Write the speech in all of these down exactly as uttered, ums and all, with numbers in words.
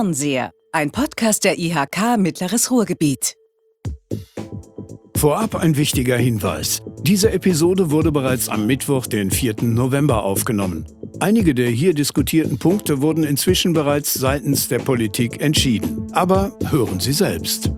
Fernseher, ein Podcast der I H K Mittleres Ruhrgebiet. Vorab ein wichtiger Hinweis. Diese Episode wurde bereits am Mittwoch, den vierten November, aufgenommen. Einige der hier diskutierten Punkte wurden inzwischen bereits seitens der Politik entschieden. Aber hören Sie selbst.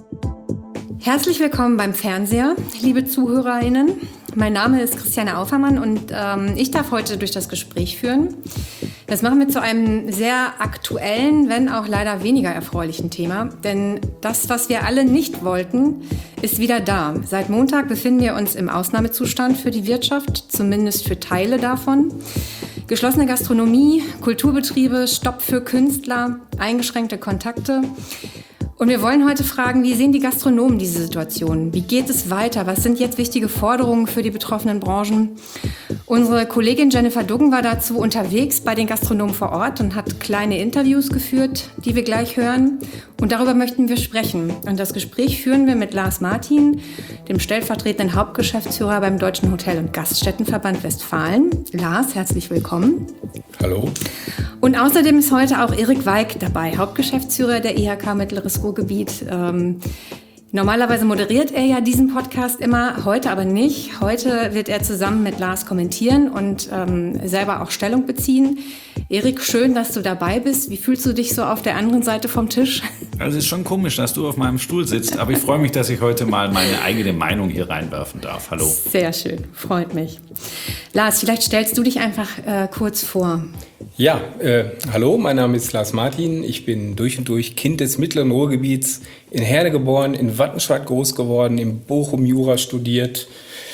Herzlich willkommen beim Fernseher, liebe ZuhörerInnen. Mein Name ist Christiane Aufermann und ähm, ich darf heute durch das Gespräch führen. Das machen wir zu einem sehr aktuellen, wenn auch leider weniger erfreulichen Thema. Denn das, was wir alle nicht wollten, ist wieder da. Seit Montag befinden wir uns im Ausnahmezustand für die Wirtschaft, zumindest für Teile davon. Geschlossene Gastronomie, Kulturbetriebe, Stopp für Künstler, eingeschränkte Kontakte. Und wir wollen heute fragen, wie sehen die Gastronomen diese Situation? Wie geht es weiter? Was sind jetzt wichtige Forderungen für die betroffenen Branchen? Unsere Kollegin Jennifer Duggen war dazu unterwegs bei den Gastronomen vor Ort und hat kleine Interviews geführt, die wir gleich hören. Und darüber möchten wir sprechen. Und das Gespräch führen wir mit Lars Martin, dem stellvertretenden Hauptgeschäftsführer beim Deutschen Hotel- und Gaststättenverband Westfalen. Lars, herzlich willkommen. Hallo. Und außerdem ist heute auch Erik Weig dabei, Hauptgeschäftsführer der I H K Mittleres Ruhrgebiet. Ähm, normalerweise moderiert er ja diesen Podcast immer, heute aber nicht. Heute wird er zusammen mit Lars kommentieren und ähm, selber auch Stellung beziehen. Erik, schön, dass du dabei bist. Wie fühlst du dich so auf der anderen Seite vom Tisch? Also es ist schon komisch, dass du auf meinem Stuhl sitzt, aber ich freue mich, dass ich heute mal meine eigene Meinung hier reinwerfen darf. Hallo. Sehr schön, freut mich. Lars, vielleicht stellst du dich einfach äh, kurz vor. Ja, äh, hallo, mein Name ist Lars Martin. Ich bin durch und durch Kind des mittleren Ruhrgebiets, in Herne geboren, in Wattenscheid groß geworden, in Bochum Jura studiert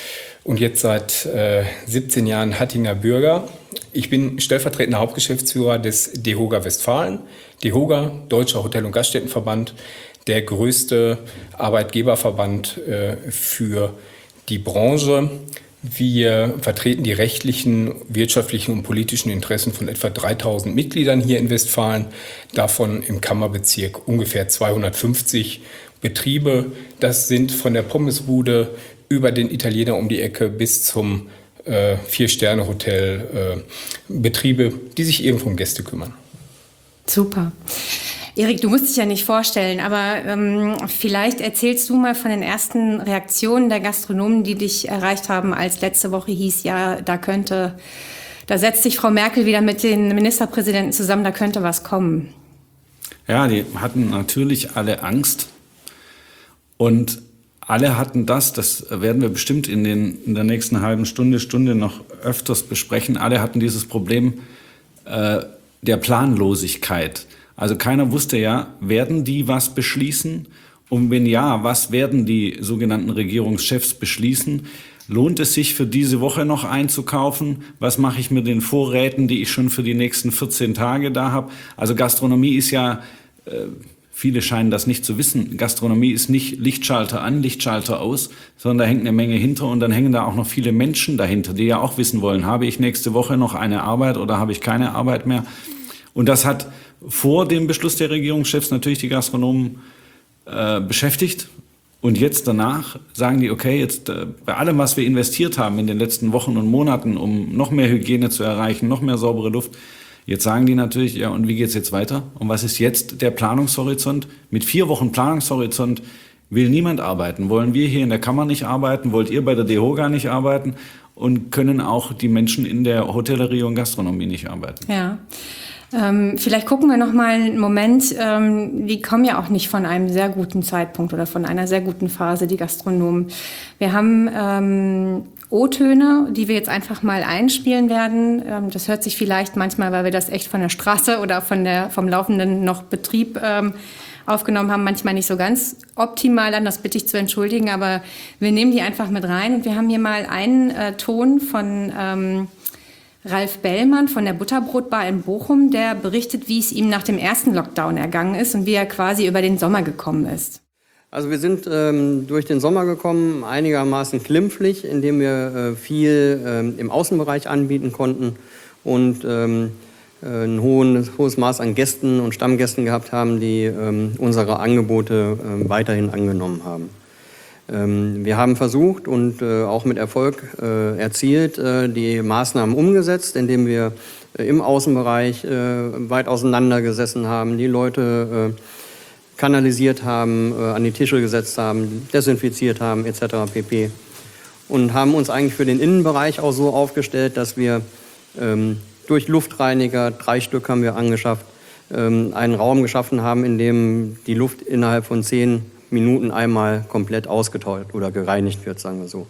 und jetzt seit äh, siebzehn Jahren Hattinger Bürger. Ich bin stellvertretender Hauptgeschäftsführer des DEHOGA Westfalen. DEHOGA, Deutscher Hotel- und Gaststättenverband, der größte Arbeitgeberverband äh, für die Branche. Wir vertreten die rechtlichen, wirtschaftlichen und politischen Interessen von etwa dreitausend Mitgliedern hier in Westfalen, davon im Kammerbezirk ungefähr zweihundertfünfzig Betriebe. Das sind von der Pommesbude über den Italiener um die Ecke bis zum äh, Vier-Sterne-Hotel äh, Betriebe, die sich eben um Gäste kümmern. Super. Erik, du musst dich ja nicht vorstellen, aber ähm, vielleicht erzählst du mal von den ersten Reaktionen der Gastronomen, die dich erreicht haben, als letzte Woche hieß, ja, da könnte, da setzt sich Frau Merkel wieder mit den Ministerpräsidenten zusammen, da könnte was kommen. Ja, die hatten natürlich alle Angst und alle hatten das, das werden wir bestimmt in, den, in der nächsten halben Stunde, Stunde noch öfters besprechen, alle hatten dieses Problem äh, der Planlosigkeit. Also keiner wusste ja, werden die was beschließen? Und wenn ja, was werden die sogenannten Regierungschefs beschließen? Lohnt es sich für diese Woche noch einzukaufen? Was mache ich mit den Vorräten, die ich schon für die nächsten vierzehn Tage da habe? Also Gastronomie ist ja, äh, viele scheinen das nicht zu wissen, Gastronomie ist nicht Lichtschalter an, Lichtschalter aus, sondern da hängt eine Menge hinter und dann hängen da auch noch viele Menschen dahinter, die ja auch wissen wollen, habe ich nächste Woche noch eine Arbeit oder habe ich keine Arbeit mehr? Und das hat vor dem Beschluss der Regierungschefs natürlich die Gastronomen äh, beschäftigt. Und jetzt danach sagen die, okay, jetzt äh, bei allem, was wir investiert haben in den letzten Wochen und Monaten, um noch mehr Hygiene zu erreichen, noch mehr saubere Luft, jetzt sagen die natürlich, ja, und wie geht's jetzt weiter? Und was ist jetzt der Planungshorizont? Mit vier Wochen Planungshorizont will niemand arbeiten. Wollen wir hier in der Kammer nicht arbeiten? Wollt ihr bei der DEHOGA nicht arbeiten? Und können auch die Menschen in der Hotellerie und Gastronomie nicht arbeiten? Ja. Ähm, vielleicht gucken wir noch mal einen Moment, ähm, die kommen ja auch nicht von einem sehr guten Zeitpunkt oder von einer sehr guten Phase, die Gastronomen. Wir haben ähm, O-Töne, die wir jetzt einfach mal einspielen werden. Ähm, das hört sich vielleicht manchmal, weil wir das echt von der Straße oder von der, vom laufenden noch Betrieb ähm, aufgenommen haben, manchmal nicht so ganz optimal an, das bitte ich zu entschuldigen, aber wir nehmen die einfach mit rein und wir haben hier mal einen äh, Ton von ähm, Ralf Bellmann von der Butterbrotbar in Bochum, der berichtet, wie es ihm nach dem ersten Lockdown ergangen ist und wie er quasi über den Sommer gekommen ist. Also wir sind ähm, durch den Sommer gekommen, einigermaßen glimpflich, indem wir äh, viel ähm, im Außenbereich anbieten konnten und ähm, ein hohen, hohes Maß an Gästen und Stammgästen gehabt haben, die ähm, unsere Angebote äh, weiterhin angenommen haben. Ähm, wir haben versucht und äh, auch mit Erfolg äh, erzielt, äh, die Maßnahmen umgesetzt, indem wir äh, im Außenbereich äh, weit auseinander gesessen haben, die Leute äh, kanalisiert haben, äh, an die Tische gesetzt haben, desinfiziert haben et cetera pp. Und haben uns eigentlich für den Innenbereich auch so aufgestellt, dass wir ähm, durch Luftreiniger, drei Stück haben wir angeschafft, ähm, einen Raum geschaffen haben, in dem die Luft innerhalb von zehn Minuten einmal komplett ausgetauscht oder gereinigt wird, sagen wir so.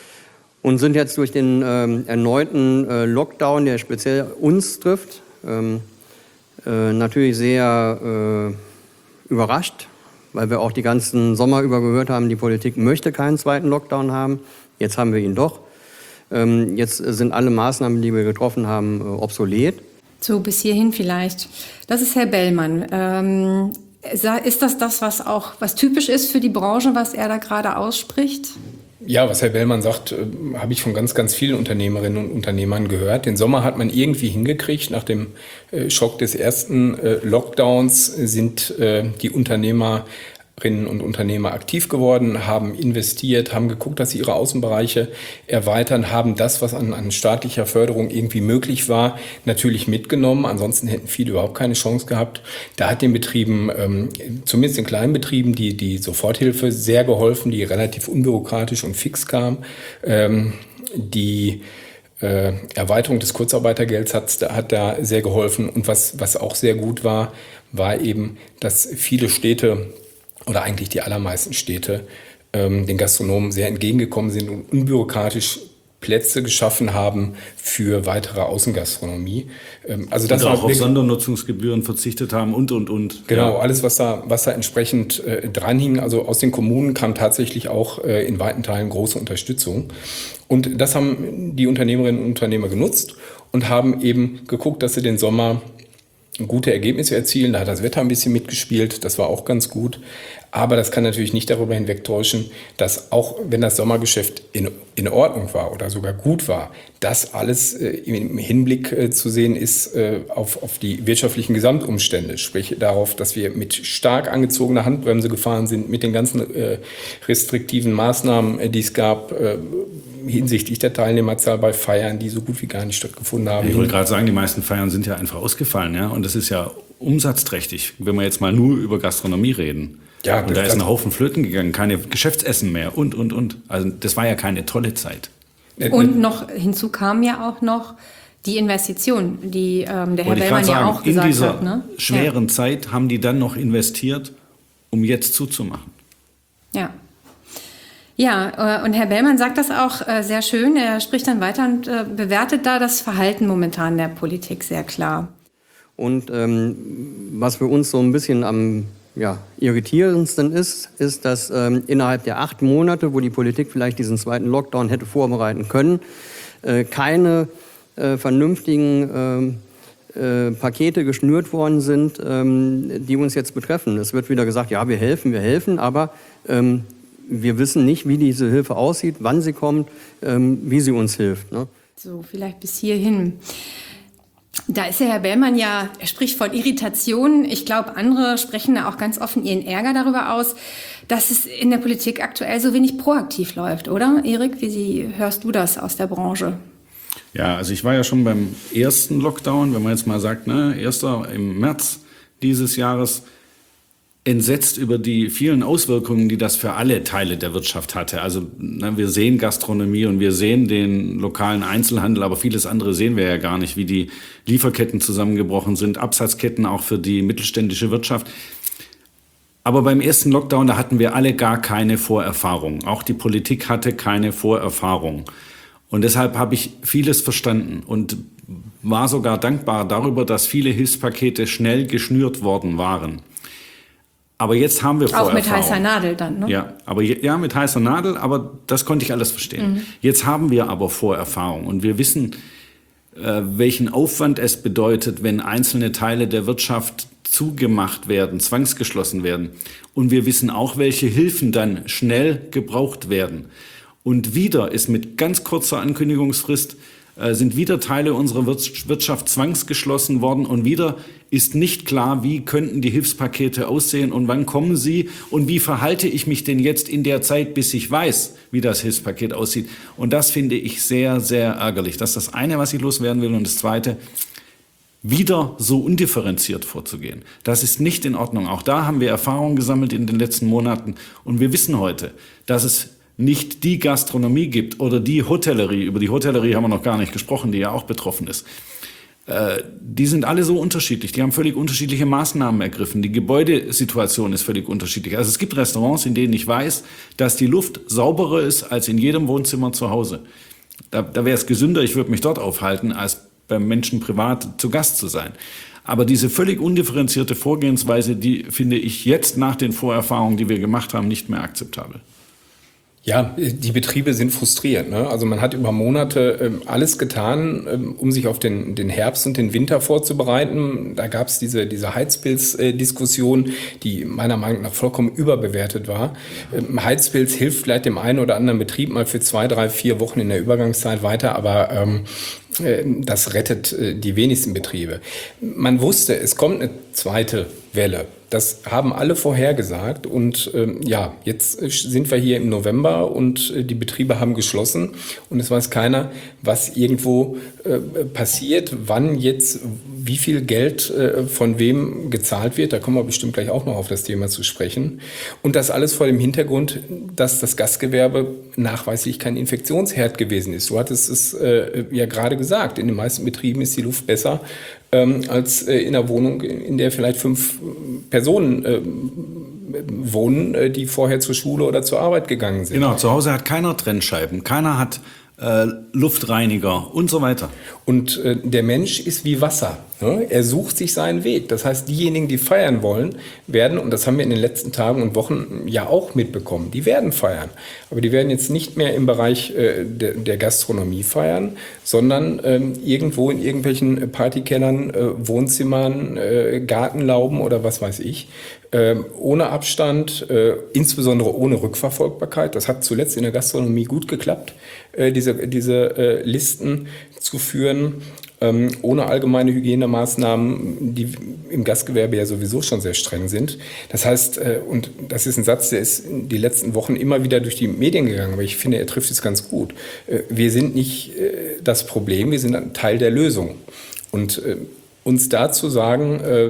Und sind jetzt durch den ähm, erneuten äh, Lockdown, der speziell uns trifft, ähm, äh, natürlich sehr äh, überrascht, weil wir auch die ganzen Sommer über gehört haben, die Politik möchte keinen zweiten Lockdown haben. Jetzt haben wir ihn doch. Ähm, jetzt sind alle Maßnahmen, die wir getroffen haben, äh, obsolet. So, bis hierhin vielleicht. Das ist Herr Bellmann. Ähm Ist das das, was auch was typisch ist für die Branche, was er da gerade ausspricht? Ja, was Herr Bellmann sagt, äh, habe ich von ganz, ganz vielen Unternehmerinnen und Unternehmern gehört. Den Sommer hat man irgendwie hingekriegt. Nach dem äh, Schock des ersten äh, Lockdowns sind äh, die Unternehmerinnen und Unternehmer aktiv geworden, haben investiert, haben geguckt, dass sie ihre Außenbereiche erweitern, haben das, was an, an staatlicher Förderung irgendwie möglich war, natürlich mitgenommen. Ansonsten hätten viele überhaupt keine Chance gehabt. Da hat den Betrieben, ähm, zumindest den kleinen Betrieben, die, die Soforthilfe sehr geholfen, die relativ unbürokratisch und fix kam. Ähm, die äh, Erweiterung des Kurzarbeitergelds hat, hat da sehr geholfen. Und was, was auch sehr gut war, war eben, dass viele Städte oder eigentlich die allermeisten Städte ähm, den Gastronomen sehr entgegengekommen sind und unbürokratisch Plätze geschaffen haben für weitere Außengastronomie. Ähm, also das und auch war auf wirklich, Sondernutzungsgebühren verzichtet haben und, und, und. Genau, ja. alles, was da, was da entsprechend äh, dranhing. Also aus den Kommunen kam tatsächlich auch äh, in weiten Teilen große Unterstützung. Und das haben die Unternehmerinnen und Unternehmer genutzt und haben eben geguckt, dass sie den Sommer gute Ergebnisse erzielen. Da hat das Wetter ein bisschen mitgespielt, das war auch ganz gut. Aber das kann natürlich nicht darüber hinwegtäuschen, dass auch wenn das Sommergeschäft in, in Ordnung war oder sogar gut war, das alles äh, im Hinblick äh, zu sehen ist äh, auf, auf die wirtschaftlichen Gesamtumstände. Sprich darauf, dass wir mit stark angezogener Handbremse gefahren sind, mit den ganzen äh, restriktiven Maßnahmen, äh, die es gab, äh, hinsichtlich der Teilnehmerzahl bei Feiern, die so gut wie gar nicht stattgefunden haben. Ich wollte gerade sagen, die meisten Feiern sind ja einfach ausgefallen, ja, und das ist ja umsatzträchtig, wenn wir jetzt mal nur über Gastronomie reden. Ja, und da ist ein Haufen flöten gegangen, keine Geschäftsessen mehr und, und, und. Also das war ja keine tolle Zeit. Und noch hinzu kam ja auch noch die Investition, die ähm, der Herr Wollte ich Bellmann gerade ja sagen, auch gesagt in dieser hat. Ne? schweren ja. Zeit haben die dann noch investiert, um jetzt zuzumachen. Ja. Ja, und Herr Bellmann sagt das auch äh, sehr schön. Er spricht dann weiter und äh, bewertet da das Verhalten momentan der Politik sehr klar. Und ähm, was für uns so ein bisschen am ja, irritierendsten ist, ist, dass ähm, innerhalb der acht Monate, wo die Politik vielleicht diesen zweiten Lockdown hätte vorbereiten können, äh, keine äh, vernünftigen äh, äh, Pakete geschnürt worden sind, ähm, die uns jetzt betreffen. Es wird wieder gesagt, ja, wir helfen, wir helfen, aber ähm, wir wissen nicht, wie diese Hilfe aussieht, wann sie kommt, ähm, wie sie uns hilft. Ne? So, vielleicht bis hierhin. Da ist der Herr Bellmann ja, er spricht von Irritation. Ich glaube, andere sprechen da auch ganz offen ihren Ärger darüber aus, dass es in der Politik aktuell so wenig proaktiv läuft, oder? Erik, wie Sie, hörst du das aus der Branche? Ja, also ich war ja schon beim ersten Lockdown, wenn man jetzt mal sagt, ne, erster im März dieses Jahres, entsetzt über die vielen Auswirkungen, die das für alle Teile der Wirtschaft hatte. Also na, wir sehen Gastronomie und wir sehen den lokalen Einzelhandel, aber vieles andere sehen wir ja gar nicht, wie die Lieferketten zusammengebrochen sind, Absatzketten auch für die mittelständische Wirtschaft. Aber beim ersten Lockdown, da hatten wir alle gar keine Vorerfahrung. Auch die Politik hatte keine Vorerfahrung. Und deshalb habe ich vieles verstanden und war sogar dankbar darüber, dass viele Hilfspakete schnell geschnürt worden waren. Aber jetzt haben wir Vorerfahrung. Auch mit heißer Nadel dann, ne? Ja, aber je, ja, mit heißer Nadel, aber das konnte ich alles verstehen. Mhm. Jetzt haben wir aber Vorerfahrung und wir wissen, äh, welchen Aufwand es bedeutet, wenn einzelne Teile der Wirtschaft zugemacht werden, zwangsgeschlossen werden. Und wir wissen auch, welche Hilfen dann schnell gebraucht werden. Und wieder ist mit ganz kurzer Ankündigungsfrist äh, sind wieder Teile unserer Wirtschaft zwangsgeschlossen worden und wieder ist nicht klar, wie könnten die Hilfspakete aussehen und wann kommen sie und wie verhalte ich mich denn jetzt in der Zeit, bis ich weiß, wie das Hilfspaket aussieht. Und das finde ich sehr, sehr ärgerlich. Das ist das eine, was ich loswerden will. Und das zweite, wieder so undifferenziert vorzugehen. Das ist nicht in Ordnung. Auch da haben wir Erfahrungen gesammelt in den letzten Monaten. Und wir wissen heute, dass es nicht die Gastronomie gibt oder die Hotellerie. Über die Hotellerie haben wir noch gar nicht gesprochen, die ja auch betroffen ist. Äh, die sind alle so unterschiedlich. Die haben völlig unterschiedliche Maßnahmen ergriffen. Die Gebäudesituation ist völlig unterschiedlich. Also es gibt Restaurants, in denen ich weiß, dass die Luft sauberer ist als in jedem Wohnzimmer zu Hause. Da, da wäre es gesünder, ich würde mich dort aufhalten, als beim Menschen privat zu Gast zu sein. Aber diese völlig undifferenzierte Vorgehensweise, die finde ich jetzt nach den Vorerfahrungen, die wir gemacht haben, nicht mehr akzeptabel. Ja, die Betriebe sind frustriert. Ne? Also man hat über Monate ähm, alles getan, ähm, um sich auf den, den Herbst und den Winter vorzubereiten. Da gab es diese, diese Heizpilz-Diskussion, die meiner Meinung nach vollkommen überbewertet war. Ähm, Heizpilz hilft vielleicht dem einen oder anderen Betrieb mal für zwei, drei, vier Wochen in der Übergangszeit weiter, aber ähm, das rettet die wenigsten Betriebe. Man wusste, es kommt eine zweite Welle. Das haben alle vorhergesagt und ähm, ja, jetzt sind wir hier im November und äh, die Betriebe haben geschlossen und es weiß keiner, was irgendwo äh, passiert, wann jetzt wie viel Geld äh, von wem gezahlt wird. Da kommen wir bestimmt gleich auch noch auf das Thema zu sprechen. Und das alles vor dem Hintergrund, dass das Gastgewerbe nachweislich kein Infektionsherd gewesen ist. Du hattest es äh, ja gerade gesagt, in den meisten Betrieben ist die Luft besser ähm, als äh, in einer Wohnung, in der vielleicht fünf Personen äh, wohnen, äh, die vorher zur Schule oder zur Arbeit gegangen sind. Genau, zu Hause hat keiner Trennscheiben, keiner hat äh, Luftreiniger und so weiter. Und äh, der Mensch ist wie Wasser. Ne? Er sucht sich seinen Weg. Das heißt, diejenigen, die feiern wollen, werden, und das haben wir in den letzten Tagen und Wochen ja auch mitbekommen, die werden feiern. Aber die werden jetzt nicht mehr im Bereich äh, der, der Gastronomie feiern, sondern ähm, irgendwo in irgendwelchen Partykellern, äh, Wohnzimmern, äh, Gartenlauben oder was weiß ich, äh, ohne Abstand, äh, insbesondere ohne Rückverfolgbarkeit. Das hat zuletzt in der Gastronomie gut geklappt, äh, diese, diese äh, Listen zu führen. Ähm, ohne allgemeine Hygienemaßnahmen, die im Gastgewerbe ja sowieso schon sehr streng sind. Das heißt, äh, und das ist ein Satz, der ist in die letzten Wochen immer wieder durch die Medien gegangen, aber ich finde, er trifft es ganz gut. Äh, wir sind nicht äh, das Problem, wir sind ein Teil der Lösung. Und äh, uns dazu sagen, äh,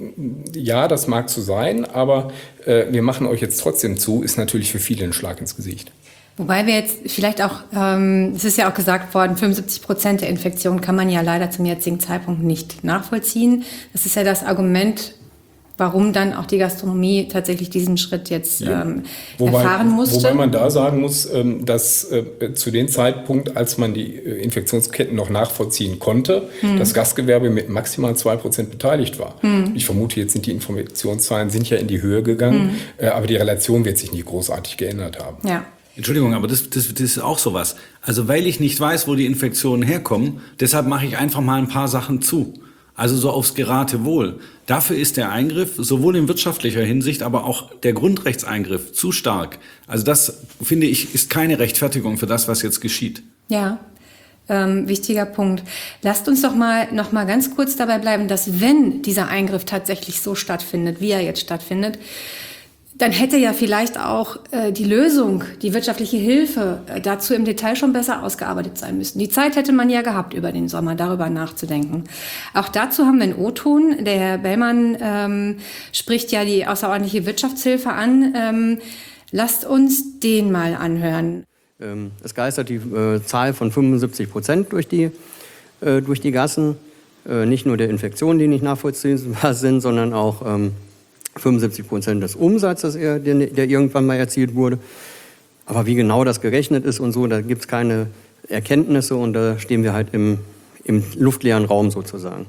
ja, das mag so sein, aber äh, wir machen euch jetzt trotzdem zu, ist natürlich für viele ein Schlag ins Gesicht. Wobei wir jetzt vielleicht auch, ähm, es ist ja auch gesagt worden, fünfundsiebzig Prozent der Infektionen kann man ja leider zum jetzigen Zeitpunkt nicht nachvollziehen. Das ist ja das Argument, warum dann auch die Gastronomie tatsächlich diesen Schritt jetzt ja. ähm, wobei, erfahren musste. Wobei man da sagen muss, ähm, dass äh, zu dem Zeitpunkt, als man die äh, Infektionsketten noch nachvollziehen konnte, hm. das Gastgewerbe mit maximal zwei Prozent beteiligt war. Hm. Ich vermute, jetzt sind die Infektionszahlen sind ja in die Höhe gegangen, hm. äh, aber die Relation wird sich nicht großartig geändert haben. Ja. Entschuldigung, aber das, das, das ist auch sowas. Also weil ich nicht weiß, wo die Infektionen herkommen, deshalb mache ich einfach mal ein paar Sachen zu. Also so aufs Geratewohl. Dafür ist der Eingriff sowohl in wirtschaftlicher Hinsicht, aber auch der Grundrechtseingriff zu stark. Also das, finde ich, ist keine Rechtfertigung für das, was jetzt geschieht. Ja, ähm, wichtiger Punkt. Lasst uns doch mal noch mal ganz kurz dabei bleiben, dass wenn dieser Eingriff tatsächlich so stattfindet, wie er jetzt stattfindet, dann hätte ja vielleicht auch äh, die Lösung, die wirtschaftliche Hilfe äh, dazu im Detail schon besser ausgearbeitet sein müssen. Die Zeit hätte man ja gehabt, über den Sommer darüber nachzudenken. Auch dazu haben wir einen O-Ton. Der Herr Bellmann ähm, spricht ja die außerordentliche Wirtschaftshilfe an. Ähm, lasst uns den mal anhören. Ähm, es geistert die äh, Zahl von fünfundsiebzig Prozent durch die, äh, durch die Gassen. Äh, nicht nur der Infektionen, die nicht nachvollziehbar sind, sondern auch ähm, fünfundsiebzig Prozent des Umsatzes, der, der irgendwann mal erzielt wurde. Aber wie genau das gerechnet ist und so, da gibt es keine Erkenntnisse und da stehen wir halt im, im luftleeren Raum sozusagen.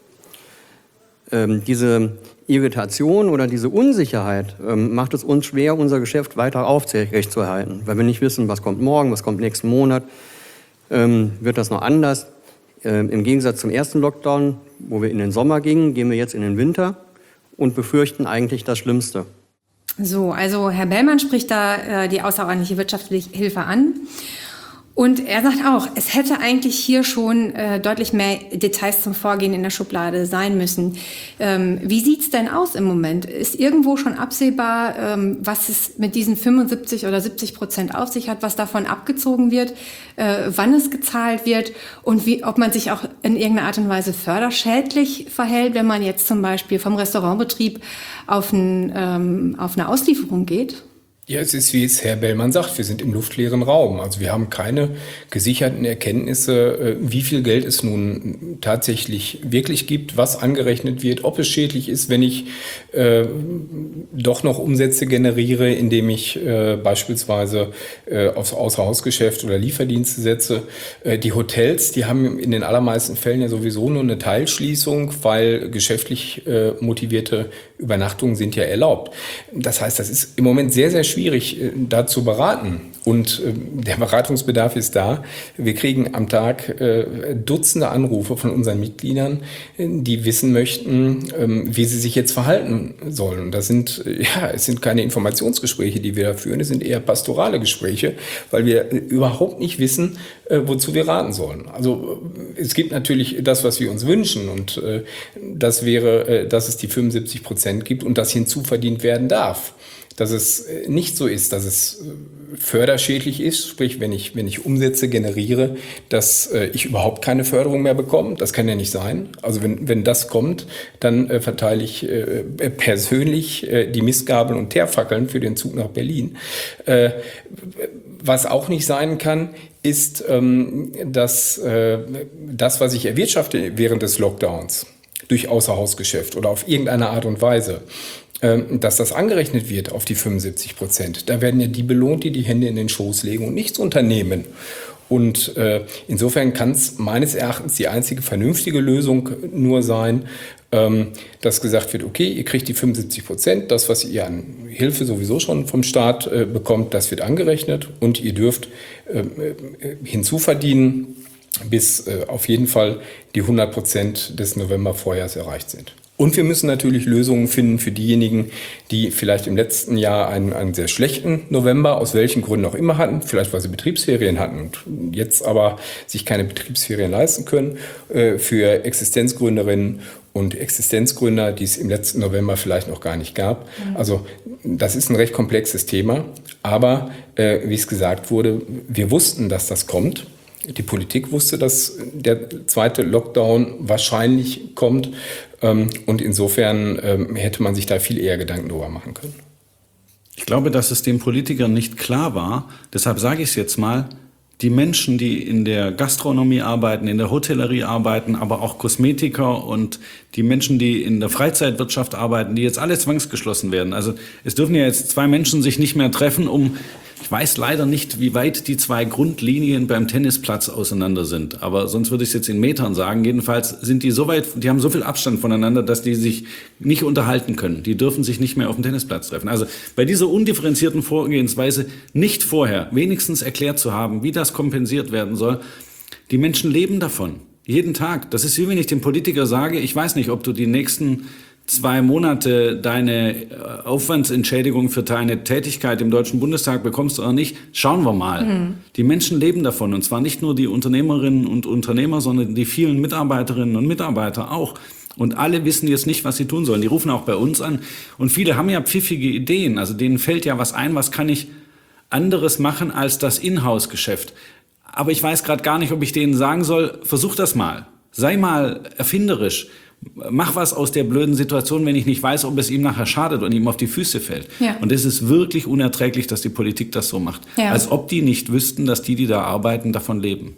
Ähm, diese Irritation oder diese Unsicherheit ähm, macht es uns schwer, unser Geschäft weiter aufrechtzuerhalten, weil wir nicht wissen, was kommt morgen, was kommt nächsten Monat, ähm, wird das noch anders. Ähm, im Gegensatz zum ersten Lockdown, wo wir in den Sommer gingen, gehen wir jetzt in den Winter und befürchten eigentlich das Schlimmste. So, also Herr Bellmann spricht da äh, die außerordentliche wirtschaftliche Hilfe an. Und er sagt auch, es hätte eigentlich hier schon äh, deutlich mehr Details zum Vorgehen in der Schublade sein müssen. Ähm, wie sieht's denn aus im Moment? Ist irgendwo schon absehbar, ähm, was es mit diesen fünfundsiebzig oder siebzig Prozent auf sich hat, was davon abgezogen wird, äh, wann es gezahlt wird und wie, ob man sich auch in irgendeiner Art und Weise förderschädlich verhält, wenn man jetzt zum Beispiel vom Restaurantbetrieb auf, ein, ähm, auf eine Auslieferung geht? Ja, es ist, wie es Herr Bellmann sagt, wir sind im luftleeren Raum. Also wir haben keine gesicherten Erkenntnisse, wie viel Geld es nun tatsächlich wirklich gibt, was angerechnet wird, ob es schädlich ist, wenn ich äh, doch noch Umsätze generiere, indem ich äh, beispielsweise äh, aufs Außerhausgeschäft oder Lieferdienste setze. Äh, die Hotels, die haben in den allermeisten Fällen ja sowieso nur eine Teilschließung, weil geschäftlich äh, motivierte Übernachtungen sind ja erlaubt. Das heißt, das ist im Moment sehr, sehr schwierig, da zu beraten. Und äh, der Beratungsbedarf ist da. Wir kriegen am Tag äh, Dutzende Anrufe von unseren Mitgliedern, die wissen möchten, ähm, wie sie sich jetzt verhalten sollen. Und das sind, äh, ja, es sind keine Informationsgespräche, die wir da führen, es sind eher pastorale Gespräche, weil wir äh, überhaupt nicht wissen, äh, wozu wir raten sollen. Also äh, es gibt natürlich das, was wir uns wünschen, und äh, das wäre, äh, dass es die fünfundsiebzig Prozent gibt und das hinzuverdient werden darf. Dass es nicht so ist, dass es förderschädlich ist, sprich, wenn ich, wenn ich Umsätze generiere, dass äh, ich überhaupt keine Förderung mehr bekomme. Das kann ja nicht sein. Also wenn, wenn das kommt, dann äh, verteile ich äh, persönlich äh, die Mistgabeln und Teerfackeln für den Zug nach Berlin. Äh, was auch nicht sein kann, ist, ähm, dass äh, das, was ich erwirtschafte während des Lockdowns, durch Außerhausgeschäft oder auf irgendeine Art und Weise, dass das angerechnet wird auf die fünfundsiebzig Prozent. Da werden ja die belohnt, die die Hände in den Schoß legen und nichts unternehmen. Und äh, insofern kann es meines Erachtens die einzige vernünftige Lösung nur sein, ähm, dass gesagt wird, okay, ihr kriegt die fünfundsiebzig Prozent, das, was ihr an Hilfe sowieso schon vom Staat äh, bekommt, das wird angerechnet und ihr dürft äh, hinzuverdienen, bis äh, auf jeden Fall die hundert Prozent des November-Vorjahrs erreicht sind. Und wir müssen natürlich Lösungen finden für diejenigen, die vielleicht im letzten Jahr einen, einen sehr schlechten November, aus welchen Gründen auch immer hatten, vielleicht weil sie Betriebsferien hatten und jetzt aber sich keine Betriebsferien leisten können, äh, für Existenzgründerinnen und Existenzgründer, die es im letzten November vielleicht noch gar nicht gab. Mhm. Also das ist ein recht komplexes Thema, aber äh, wie es gesagt wurde, wir wussten, dass das kommt. Die Politik wusste, dass der zweite Lockdown wahrscheinlich kommt. Und insofern hätte man sich da viel eher Gedanken darüber machen können. Ich glaube, dass es den Politikern nicht klar war. Deshalb sage ich es jetzt mal. Die Menschen, die in der Gastronomie arbeiten, in der Hotellerie arbeiten, aber auch Kosmetiker und die Menschen, die in der Freizeitwirtschaft arbeiten, die jetzt alle zwangsgeschlossen werden. Also es dürfen ja jetzt zwei Menschen sich nicht mehr treffen, um... Ich weiß leider nicht, wie weit die zwei Grundlinien beim Tennisplatz auseinander sind. Aber sonst würde ich es jetzt in Metern sagen. Jedenfalls sind die so weit, die haben so viel Abstand voneinander, dass die sich nicht unterhalten können. Die dürfen sich nicht mehr auf dem Tennisplatz treffen. Also bei dieser undifferenzierten Vorgehensweise nicht vorher wenigstens erklärt zu haben, wie das kompensiert werden soll. Die Menschen leben davon. Jeden Tag. Das ist wie wenn ich dem Politiker sage, ich weiß nicht, ob du die nächsten zwei Monate deine Aufwandsentschädigung für deine Tätigkeit im Deutschen Bundestag bekommst oder nicht, schauen wir mal. Mhm. Die Menschen leben davon, und zwar nicht nur die Unternehmerinnen und Unternehmer, sondern die vielen Mitarbeiterinnen und Mitarbeiter auch. Und alle wissen jetzt nicht, was sie tun sollen. Die rufen auch bei uns an. Und viele haben ja pfiffige Ideen. Also denen fällt ja was ein, was kann ich anderes machen als das Inhouse-Geschäft. Aber ich weiß gerade gar nicht, ob ich denen sagen soll, versuch das mal. Sei mal erfinderisch. Mach was aus der blöden Situation, wenn ich nicht weiß, ob es ihm nachher schadet und ihm auf die Füße fällt. Ja. Und es ist wirklich unerträglich, dass die Politik das so macht. Ja. Als ob die nicht wüssten, dass die, die da arbeiten, davon leben.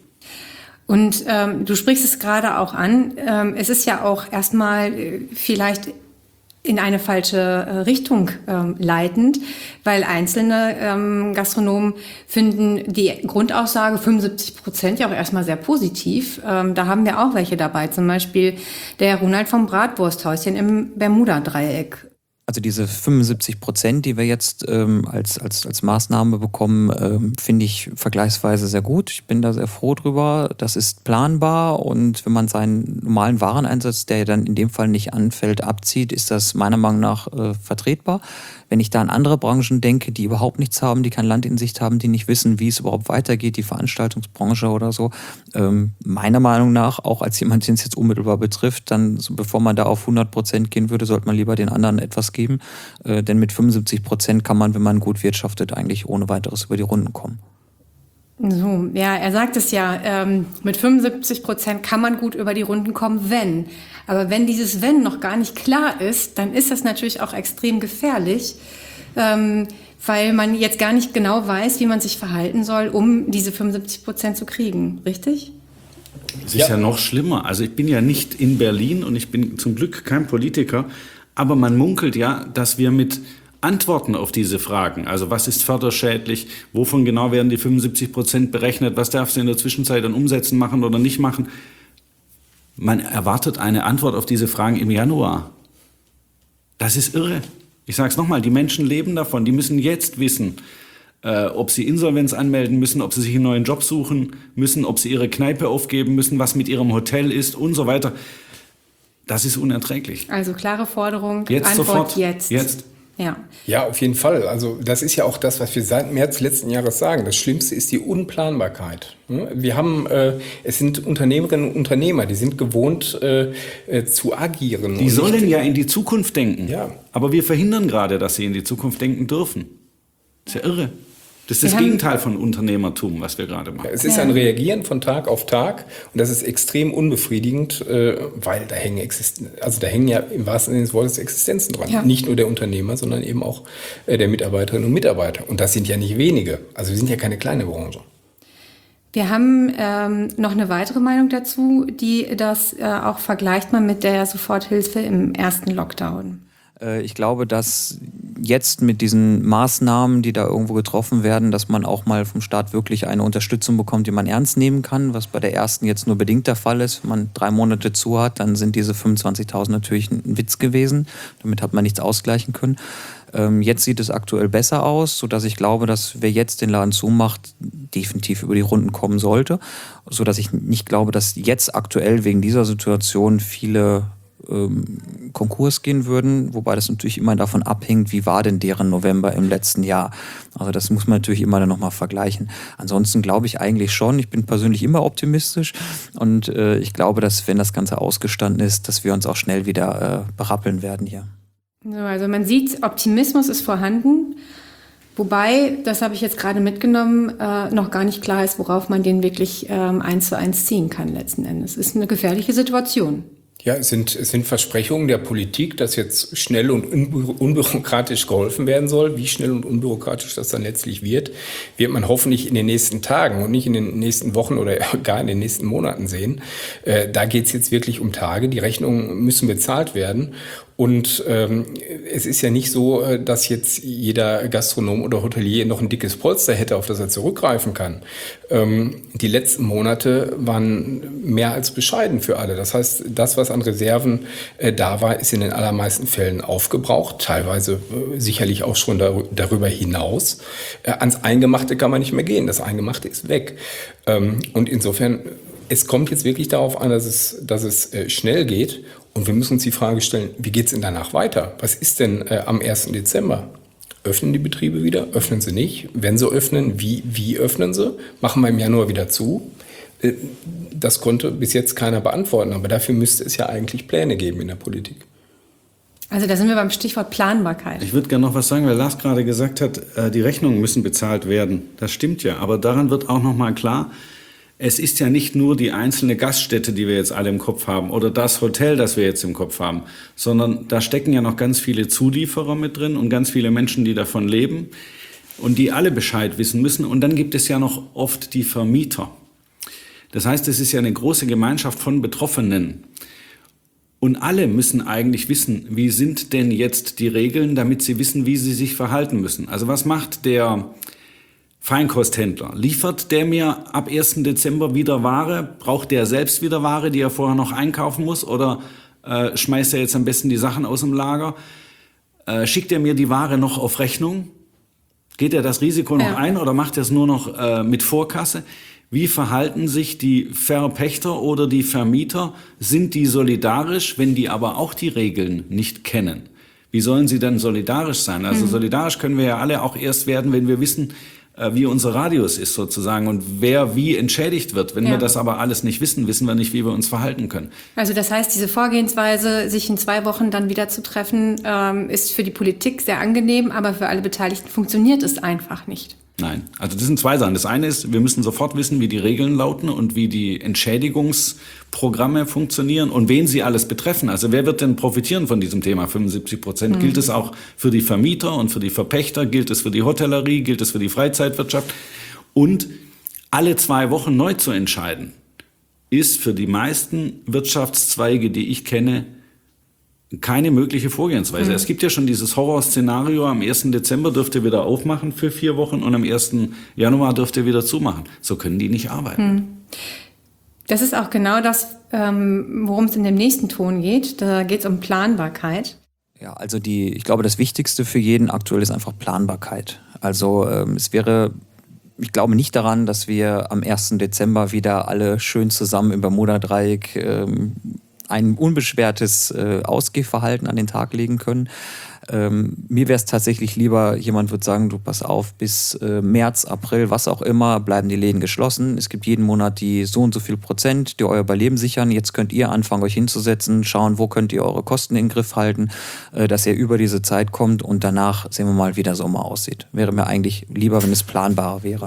Und ähm, du sprichst es gerade auch an. Ähm, es ist ja auch erstmal äh, vielleicht in eine falsche äh, Richtung ähm, leitend, weil einzelne ähm, Gastronomen finden die Grundaussage fünfundsiebzig Prozent ja auch erstmal sehr positiv. Ähm, da haben wir auch welche dabei, zum Beispiel der Ronald vom Bratwursthäuschen im Bermuda-Dreieck. Also diese fünfundsiebzig Prozent, die wir jetzt ähm, als, als, als Maßnahme bekommen, ähm, finde ich vergleichsweise sehr gut. Ich bin da sehr froh drüber. Das ist planbar und wenn man seinen normalen Wareneinsatz, der dann in dem Fall nicht anfällt, abzieht, ist das meiner Meinung nach äh, vertretbar. Wenn ich da an andere Branchen denke, die überhaupt nichts haben, die kein Land in Sicht haben, die nicht wissen, wie es überhaupt weitergeht, die Veranstaltungsbranche oder so, ähm, meiner Meinung nach, auch als jemand, den es jetzt unmittelbar betrifft, dann, so, bevor man da auf hundert Prozent gehen würde, sollte man lieber den anderen etwas geben. Äh, denn mit fünfundsiebzig Prozent kann man, wenn man gut wirtschaftet, eigentlich ohne weiteres über die Runden kommen. So, ja, er sagt es ja, ähm, mit fünfundsiebzig Prozent kann man gut über die Runden kommen, wenn. Aber wenn dieses Wenn noch gar nicht klar ist, dann ist das natürlich auch extrem gefährlich, ähm, weil man jetzt gar nicht genau weiß, wie man sich verhalten soll, um diese fünfundsiebzig Prozent zu kriegen, richtig? Es ist ja. ja noch schlimmer. Also ich bin ja nicht in Berlin und ich bin zum Glück kein Politiker, aber man munkelt ja, dass wir mit Antworten auf diese Fragen, also was ist förderschädlich, wovon genau werden die fünfundsiebzig Prozent berechnet, was darfst du in der Zwischenzeit dann umsetzen, machen oder nicht machen. Man erwartet eine Antwort auf diese Fragen im Januar. Das ist irre. Ich sage es nochmal, die Menschen leben davon, die müssen jetzt wissen, äh, ob sie Insolvenz anmelden müssen, ob sie sich einen neuen Job suchen müssen, ob sie ihre Kneipe aufgeben müssen, was mit ihrem Hotel ist und so weiter. Das ist unerträglich. Also klare Forderung, jetzt Antwort sofort, jetzt. Jetzt. Ja. Ja, auf jeden Fall. Also das ist ja auch das, was wir seit März letzten Jahres sagen. Das Schlimmste ist die Unplanbarkeit. Wir haben, äh, es sind Unternehmerinnen und Unternehmer, die sind gewohnt äh, äh, zu agieren. Die sollen ja in die Zukunft denken. Ja. Aber wir verhindern gerade, dass sie in die Zukunft denken dürfen. Das ist ja irre. Das ist Wir das haben- Gegenteil von Unternehmertum, was wir gerade machen. Es ist Ja. ein Reagieren von Tag auf Tag und das ist extrem unbefriedigend, äh, weil da hängen, Existen- also da hängen ja im wahrsten Sinne des Wortes Existenzen dran. Ja. Nicht nur der Unternehmer, sondern eben auch äh, der Mitarbeiterinnen und Mitarbeiter. Und das sind ja nicht wenige. Also wir sind ja keine kleine Branche. Wir haben ähm, noch eine weitere Meinung dazu, die das äh, auch vergleicht man mit der Soforthilfe im ersten Lockdown. Ich glaube, dass jetzt mit diesen Maßnahmen, die da irgendwo getroffen werden, dass man auch mal vom Staat wirklich eine Unterstützung bekommt, die man ernst nehmen kann, was bei der ersten jetzt nur bedingt der Fall ist. Wenn man drei Monate zu hat, dann sind diese fünfundzwanzigtausend natürlich ein Witz gewesen. Damit hat man nichts ausgleichen können. Jetzt sieht es aktuell besser aus, sodass ich glaube, dass wer jetzt den Laden zumacht, definitiv über die Runden kommen sollte. Sodass ich nicht glaube, dass jetzt aktuell wegen dieser Situation viele Konkurs gehen würden, wobei das natürlich immer davon abhängt, wie war denn deren November im letzten Jahr. Also das muss man natürlich immer dann nochmal vergleichen. Ansonsten glaube ich eigentlich schon, ich bin persönlich immer optimistisch und äh, ich glaube, dass wenn das Ganze ausgestanden ist, dass wir uns auch schnell wieder äh, berappeln werden hier. So, also man sieht, Optimismus ist vorhanden, wobei, das habe ich jetzt gerade mitgenommen, äh, noch gar nicht klar ist, worauf man den wirklich ähm, eins zu eins ziehen kann letzten Endes. Es ist eine gefährliche Situation. Ja, es sind, es sind Versprechungen der Politik, dass jetzt schnell und unbü- unbürokratisch geholfen werden soll. Wie schnell und unbürokratisch das dann letztlich wird, wird man hoffentlich in den nächsten Tagen und nicht in den nächsten Wochen oder gar in den nächsten Monaten sehen. Äh, da geht es jetzt wirklich um Tage. Die Rechnungen müssen bezahlt werden. Und ähm, es ist ja nicht so, dass jetzt jeder Gastronom oder Hotelier noch ein dickes Polster hätte, auf das er zurückgreifen kann. Ähm, die letzten Monate waren mehr als bescheiden für alle. Das heißt, das, was an Reserven äh, da war, ist in den allermeisten Fällen aufgebraucht, teilweise äh, sicherlich auch schon dar- darüber hinaus. Äh, ans Eingemachte kann man nicht mehr gehen. Das Eingemachte ist weg. Ähm, und insofern, es kommt jetzt wirklich darauf an, dass es, dass es äh, schnell geht. Und wir müssen uns die Frage stellen, wie geht es denn danach weiter? Was ist denn äh, am ersten Dezember? Öffnen die Betriebe wieder? Öffnen sie nicht? Wenn sie öffnen, wie, wie öffnen sie? Machen wir im Januar wieder zu? Äh, das konnte bis jetzt keiner beantworten. Aber dafür müsste es ja eigentlich Pläne geben in der Politik. Also da sind wir beim Stichwort Planbarkeit. Ich würde gerne noch was sagen, weil Lars gerade gesagt hat, äh, die Rechnungen müssen bezahlt werden. Das stimmt ja, aber daran wird auch noch mal klar, es ist ja nicht nur die einzelne Gaststätte, die wir jetzt alle im Kopf haben oder das Hotel, das wir jetzt im Kopf haben, sondern da stecken ja noch ganz viele Zulieferer mit drin und ganz viele Menschen, die davon leben und die alle Bescheid wissen müssen. Und dann gibt es ja noch oft die Vermieter. Das heißt, es ist ja eine große Gemeinschaft von Betroffenen. Und alle müssen eigentlich wissen, wie sind denn jetzt die Regeln, damit sie wissen, wie sie sich verhalten müssen. Also was macht der Feinkosthändler? Liefert der mir ab ersten Dezember wieder Ware? Braucht der selbst wieder Ware, die er vorher noch einkaufen muss? Oder äh, schmeißt er jetzt am besten die Sachen aus dem Lager? Äh, schickt er mir die Ware noch auf Rechnung? Geht er das Risiko noch ja. ein oder macht er es nur noch äh, mit Vorkasse? Wie verhalten sich die Verpächter oder die Vermieter? Sind die solidarisch, wenn die aber auch die Regeln nicht kennen? Wie sollen sie denn solidarisch sein? Also mhm. solidarisch können wir ja alle auch erst werden, wenn wir wissen, wie unser Radius ist sozusagen und wer wie entschädigt wird. Wenn ja. wir das aber alles nicht wissen, wissen wir nicht, wie wir uns verhalten können. Also das heißt, diese Vorgehensweise, sich in zwei Wochen dann wieder zu treffen, ähm, ist für die Politik sehr angenehm, aber für alle Beteiligten funktioniert es einfach nicht. Nein, also das sind zwei Sachen. Das eine ist, wir müssen sofort wissen, wie die Regeln lauten und wie die Entschädigungsprogramme funktionieren und wen sie alles betreffen. Also wer wird denn profitieren von diesem Thema fünfundsiebzig Prozent? Mhm. Gilt es auch für die Vermieter und für die Verpächter? Gilt es für die Hotellerie? Gilt es für die Freizeitwirtschaft? Und alle zwei Wochen neu zu entscheiden, ist für die meisten Wirtschaftszweige, die ich kenne, keine mögliche Vorgehensweise. Mhm. Es gibt ja schon dieses Horrorszenario, am ersten Dezember dürft ihr wieder aufmachen für vier Wochen und am ersten Januar dürft ihr wieder zumachen. So können die nicht arbeiten. Mhm. Das ist auch genau das, ähm, worum es in dem nächsten Ton geht. Da geht es um Planbarkeit. Ja, also die, ich glaube, das Wichtigste für jeden aktuell ist einfach Planbarkeit. Also ähm, es wäre, ich glaube nicht daran, dass wir am ersten Dezember wieder alle schön zusammen im Bermuda-Dreieck ähm, ein unbeschwertes äh, Ausgehverhalten an den Tag legen können. Ähm, mir wäre es tatsächlich lieber, jemand würde sagen, du pass auf, bis äh, März, April, was auch immer, bleiben die Läden geschlossen. Es gibt jeden Monat die so und so viel Prozent, die euer Überleben sichern. Jetzt könnt ihr anfangen, euch hinzusetzen, schauen, wo könnt ihr eure Kosten in den Griff halten, äh, dass ihr über diese Zeit kommt und danach sehen wir mal, wie der Sommer aussieht. Wäre mir eigentlich lieber, wenn es planbarer wäre.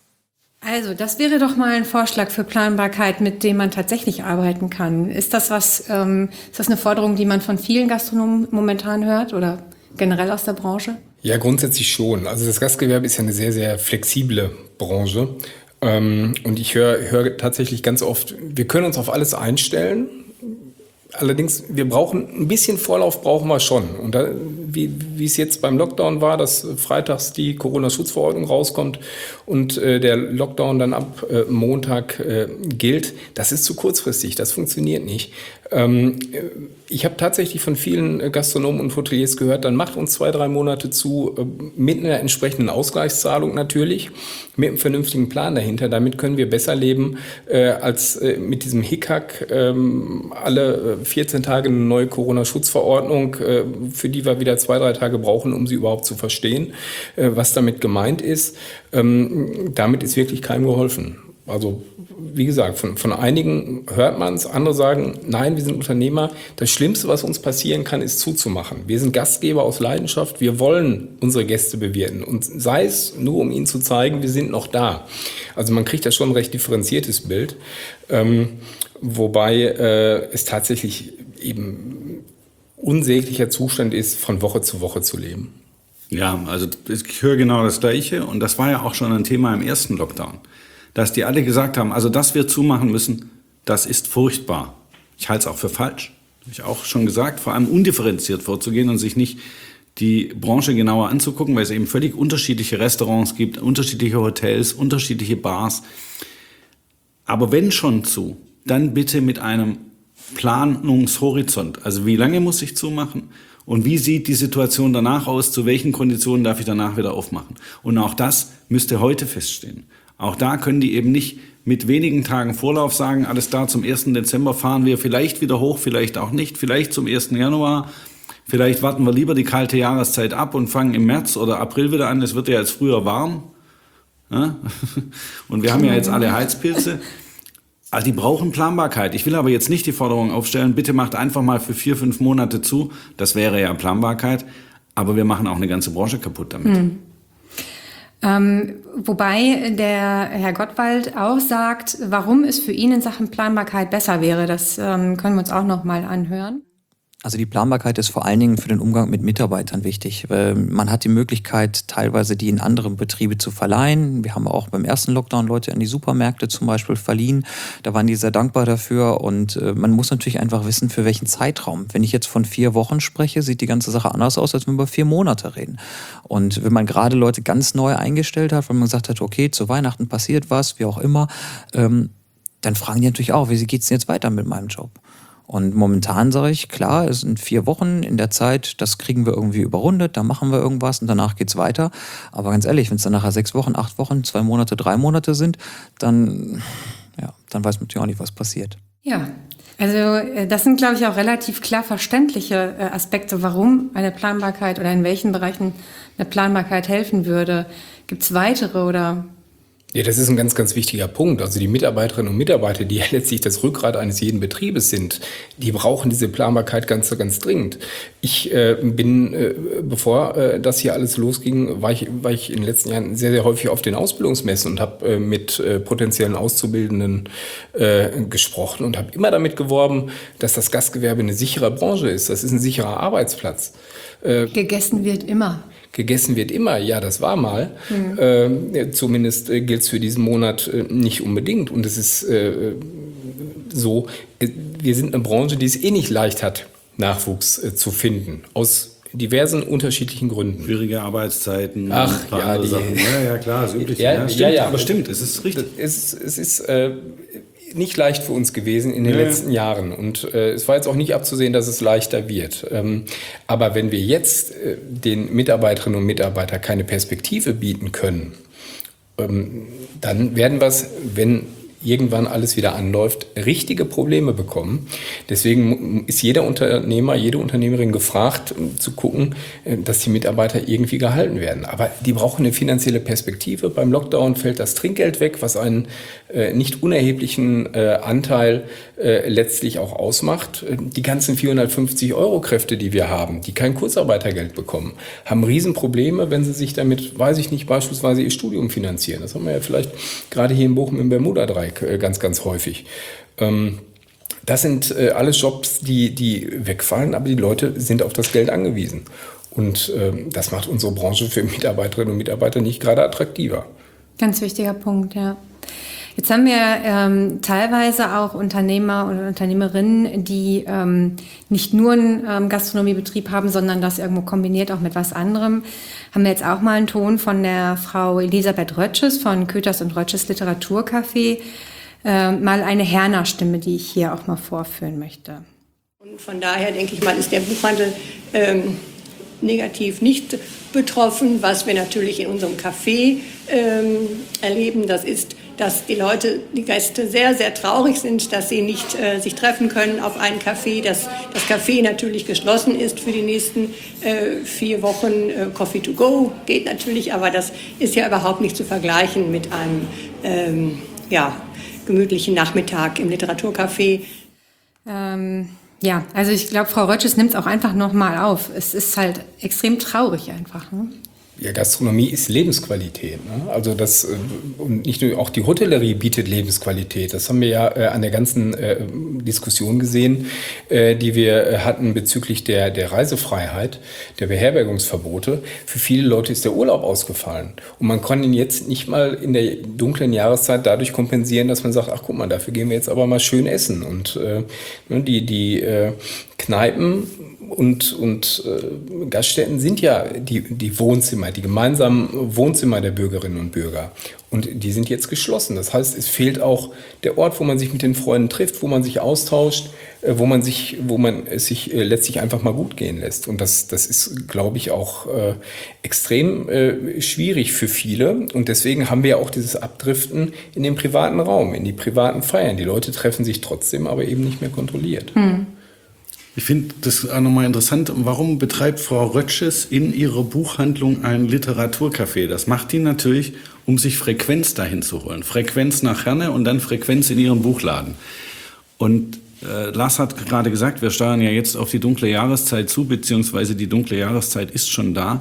Also, das wäre doch mal ein Vorschlag für Planbarkeit, mit dem man tatsächlich arbeiten kann. Ist das was, ähm, ist das eine Forderung, die man von vielen Gastronomen momentan hört oder generell aus der Branche? Ja, grundsätzlich schon. Also das Gastgewerbe ist ja eine sehr, sehr flexible Branche. Ähm, und ich höre hör tatsächlich ganz oft, wir können uns auf alles einstellen. Allerdings, wir brauchen ein bisschen Vorlauf brauchen wir schon. Und da, wie, wie es jetzt beim Lockdown war, dass freitags die Corona-Schutzverordnung rauskommt und äh, der Lockdown dann ab äh, Montag äh, gilt, das ist zu kurzfristig, das funktioniert nicht. Ähm, ich habe tatsächlich von vielen Gastronomen und Hoteliers gehört, dann macht uns zwei, drei Monate zu, äh, mit einer entsprechenden Ausgleichszahlung natürlich, mit einem vernünftigen Plan dahinter. Damit können wir besser leben, äh, als äh, mit diesem Hickhack äh, alle vierzehn Tage eine neue Corona-Schutzverordnung, äh, für die wir wieder zwei, drei Tage brauchen, um sie überhaupt zu verstehen, äh, was damit gemeint ist. Ähm, damit ist wirklich keinem geholfen. Also wie gesagt, von, von einigen hört man es, andere sagen, nein, wir sind Unternehmer. Das Schlimmste, was uns passieren kann, ist zuzumachen. Wir sind Gastgeber aus Leidenschaft, wir wollen unsere Gäste bewirten. Und sei es nur, um ihnen zu zeigen, wir sind noch da. Also man kriegt da schon ein recht differenziertes Bild. Ähm, wobei äh, es tatsächlich eben unsäglicher Zustand ist, von Woche zu Woche zu leben. Ja, also ich höre genau das Gleiche. Und das war ja auch schon ein Thema im ersten Lockdown. Dass die alle gesagt haben, also dass wir zumachen müssen, das ist furchtbar. Ich halte es auch für falsch. Habe ich auch schon gesagt, vor allem undifferenziert vorzugehen und sich nicht die Branche genauer anzugucken, weil es eben völlig unterschiedliche Restaurants gibt, unterschiedliche Hotels, unterschiedliche Bars. Aber wenn schon zu, dann bitte mit einem Planungshorizont. Also wie lange muss ich zumachen? Und wie sieht die Situation danach aus? Zu welchen Konditionen darf ich danach wieder aufmachen? Und auch das müsste heute feststehen. Auch da können die eben nicht mit wenigen Tagen Vorlauf sagen, alles da, zum ersten Dezember fahren wir vielleicht wieder hoch, vielleicht auch nicht, vielleicht zum ersten Januar. Vielleicht warten wir lieber die kalte Jahreszeit ab und fangen im März oder April wieder an. Es wird ja jetzt früher warm. Ja? Und wir haben ja jetzt alle Heizpilze. Also die brauchen Planbarkeit. Ich will aber jetzt nicht die Forderung aufstellen, bitte macht einfach mal für vier, fünf Monate zu. Das wäre ja Planbarkeit. Aber wir machen auch eine ganze Branche kaputt damit. Hm. Ähm, wobei der Herr Gottwald auch sagt, warum es für ihn in Sachen Planbarkeit besser wäre. Das ähm, können wir uns auch noch mal anhören. Also die Planbarkeit ist vor allen Dingen für den Umgang mit Mitarbeitern wichtig. Man hat die Möglichkeit, teilweise die in andere Betriebe zu verleihen. Wir haben auch beim ersten Lockdown Leute an die Supermärkte zum Beispiel verliehen. Da waren die sehr dankbar dafür. Und man muss natürlich einfach wissen, für welchen Zeitraum. Wenn ich jetzt von vier Wochen spreche, sieht die ganze Sache anders aus, als wenn wir über vier Monate reden. Und wenn man gerade Leute ganz neu eingestellt hat, weil man gesagt hat, okay, zu Weihnachten passiert was, wie auch immer, dann fragen die natürlich auch, wie geht es denn jetzt weiter mit meinem Job? Und momentan sage ich, klar, es sind vier Wochen in der Zeit, das kriegen wir irgendwie überrundet, da machen wir irgendwas und danach geht's weiter. Aber ganz ehrlich, wenn es dann nachher sechs Wochen, acht Wochen, zwei Monate, drei Monate sind, dann, ja, dann weiß man natürlich auch nicht, was passiert. Ja, also das sind, glaube ich, auch relativ klar verständliche Aspekte, warum eine Planbarkeit oder in welchen Bereichen eine Planbarkeit helfen würde. Gibt es weitere oder... Ja, das ist ein ganz, ganz wichtiger Punkt. Also die Mitarbeiterinnen und Mitarbeiter, die ja letztlich das Rückgrat eines jeden Betriebes sind, die brauchen diese Planbarkeit ganz, ganz dringend. Ich äh, bin, äh, bevor äh, das hier alles losging, war ich, war ich in den letzten Jahren sehr, sehr häufig auf den Ausbildungsmessen und habe äh, mit äh, potenziellen Auszubildenden äh, gesprochen und habe immer damit geworben, dass das Gastgewerbe eine sichere Branche ist. Das ist ein sicherer Arbeitsplatz. Äh, Gegessen wird immer. Gegessen wird immer, ja, das war mal. Mhm. Äh, zumindest äh, gilt es für diesen Monat äh, nicht unbedingt. Und es ist äh, so, äh, wir sind eine Branche, die es eh nicht leicht hat, Nachwuchs äh, zu finden. Aus diversen unterschiedlichen Gründen. Schwierige Arbeitszeiten. Ach, ein paar ja, andere die, Sachen. Ja, ja, klar, das Übliche. Ja, Ja, stimmt, ja, ja. aber stimmt, es ist richtig. Es, es ist äh, nicht leicht für uns gewesen in den ja. letzten Jahren. Und äh, es war jetzt auch nicht abzusehen, dass es leichter wird. Ähm, aber wenn wir jetzt äh, den Mitarbeiterinnen und Mitarbeitern keine Perspektive bieten können, ähm, dann werden wir es, wenn irgendwann alles wieder anläuft, richtige Probleme bekommen. Deswegen ist jeder Unternehmer, jede Unternehmerin gefragt, zu gucken, dass die Mitarbeiter irgendwie gehalten werden. Aber die brauchen eine finanzielle Perspektive. Beim Lockdown fällt das Trinkgeld weg, was einen äh, nicht unerheblichen äh, Anteil äh, letztlich auch ausmacht. Die ganzen vierhundertfünfzig Euro Kräfte, die wir haben, die kein Kurzarbeitergeld bekommen, haben Riesenprobleme, wenn sie sich damit, weiß ich nicht, beispielsweise ihr Studium finanzieren. Das haben wir ja vielleicht gerade hier in Bochum im Bermuda-Dreieck ganz, ganz häufig. Das sind alles Jobs, die, die wegfallen, aber die Leute sind auf das Geld angewiesen. Und das macht unsere Branche für Mitarbeiterinnen und Mitarbeiter nicht gerade attraktiver. Ganz wichtiger Punkt, ja. Jetzt haben wir ähm, teilweise auch Unternehmer oder Unternehmerinnen, die ähm, nicht nur einen ähm, Gastronomiebetrieb haben, sondern das irgendwo kombiniert auch mit was anderem. Haben wir jetzt auch mal einen Ton von der Frau Elisabeth Rötsches von Köthers und Rötsches Literaturcafé. Äh, mal eine Herner-Stimme, die ich hier auch mal vorführen möchte. Und von daher denke ich mal, ist der Buchhandel ähm, negativ nicht betroffen. Was wir natürlich in unserem Café ähm, erleben, das ist, dass die Leute, die Gäste sehr, sehr traurig sind, dass sie nicht äh, sich treffen können auf einen Café, dass das Café natürlich geschlossen ist für die nächsten äh, vier Wochen. Äh, Coffee to go geht natürlich, aber das ist ja überhaupt nicht zu vergleichen mit einem ähm, ja, gemütlichen Nachmittag im Literaturcafé. Ähm, ja, also ich glaube, Frau Rötsches nimmt es auch einfach nochmal auf. Es ist halt extrem traurig einfach, ne? Ja, Gastronomie ist Lebensqualität. Ne? Also das, und nicht nur, auch die Hotellerie bietet Lebensqualität. Das haben wir ja äh, an der ganzen äh, Diskussion gesehen, äh, die wir hatten bezüglich der, der Reisefreiheit, der Beherbergungsverbote. Für viele Leute ist der Urlaub ausgefallen. Und man kann ihn jetzt nicht mal in der dunklen Jahreszeit dadurch kompensieren, dass man sagt, ach guck mal, dafür gehen wir jetzt aber mal schön essen. Und äh, die, die äh, Kneipen und, und äh, Gaststätten sind ja die, die Wohnzimmer, die gemeinsamen Wohnzimmer der Bürgerinnen und Bürger. Und die sind jetzt geschlossen. Das heißt, es fehlt auch der Ort, wo man sich mit den Freunden trifft, wo man sich austauscht, äh, wo man sich, wo man es sich äh, letztlich einfach mal gut gehen lässt. Und das, das ist, glaube ich, auch äh, extrem äh, schwierig für viele. Und deswegen haben wir ja auch dieses Abdriften in den privaten Raum, in die privaten Feiern. Die Leute treffen sich trotzdem, aber eben nicht mehr kontrolliert. Hm. Ich finde das auch nochmal interessant. Warum betreibt Frau Rötsches in ihrer Buchhandlung ein Literaturcafé? Das macht die natürlich, um sich Frequenz dahin zu holen. Frequenz nach Herne und dann Frequenz in ihrem Buchladen. Und äh, Lars hat gerade gesagt, wir steuern ja jetzt auf die dunkle Jahreszeit zu, beziehungsweise die dunkle Jahreszeit ist schon da.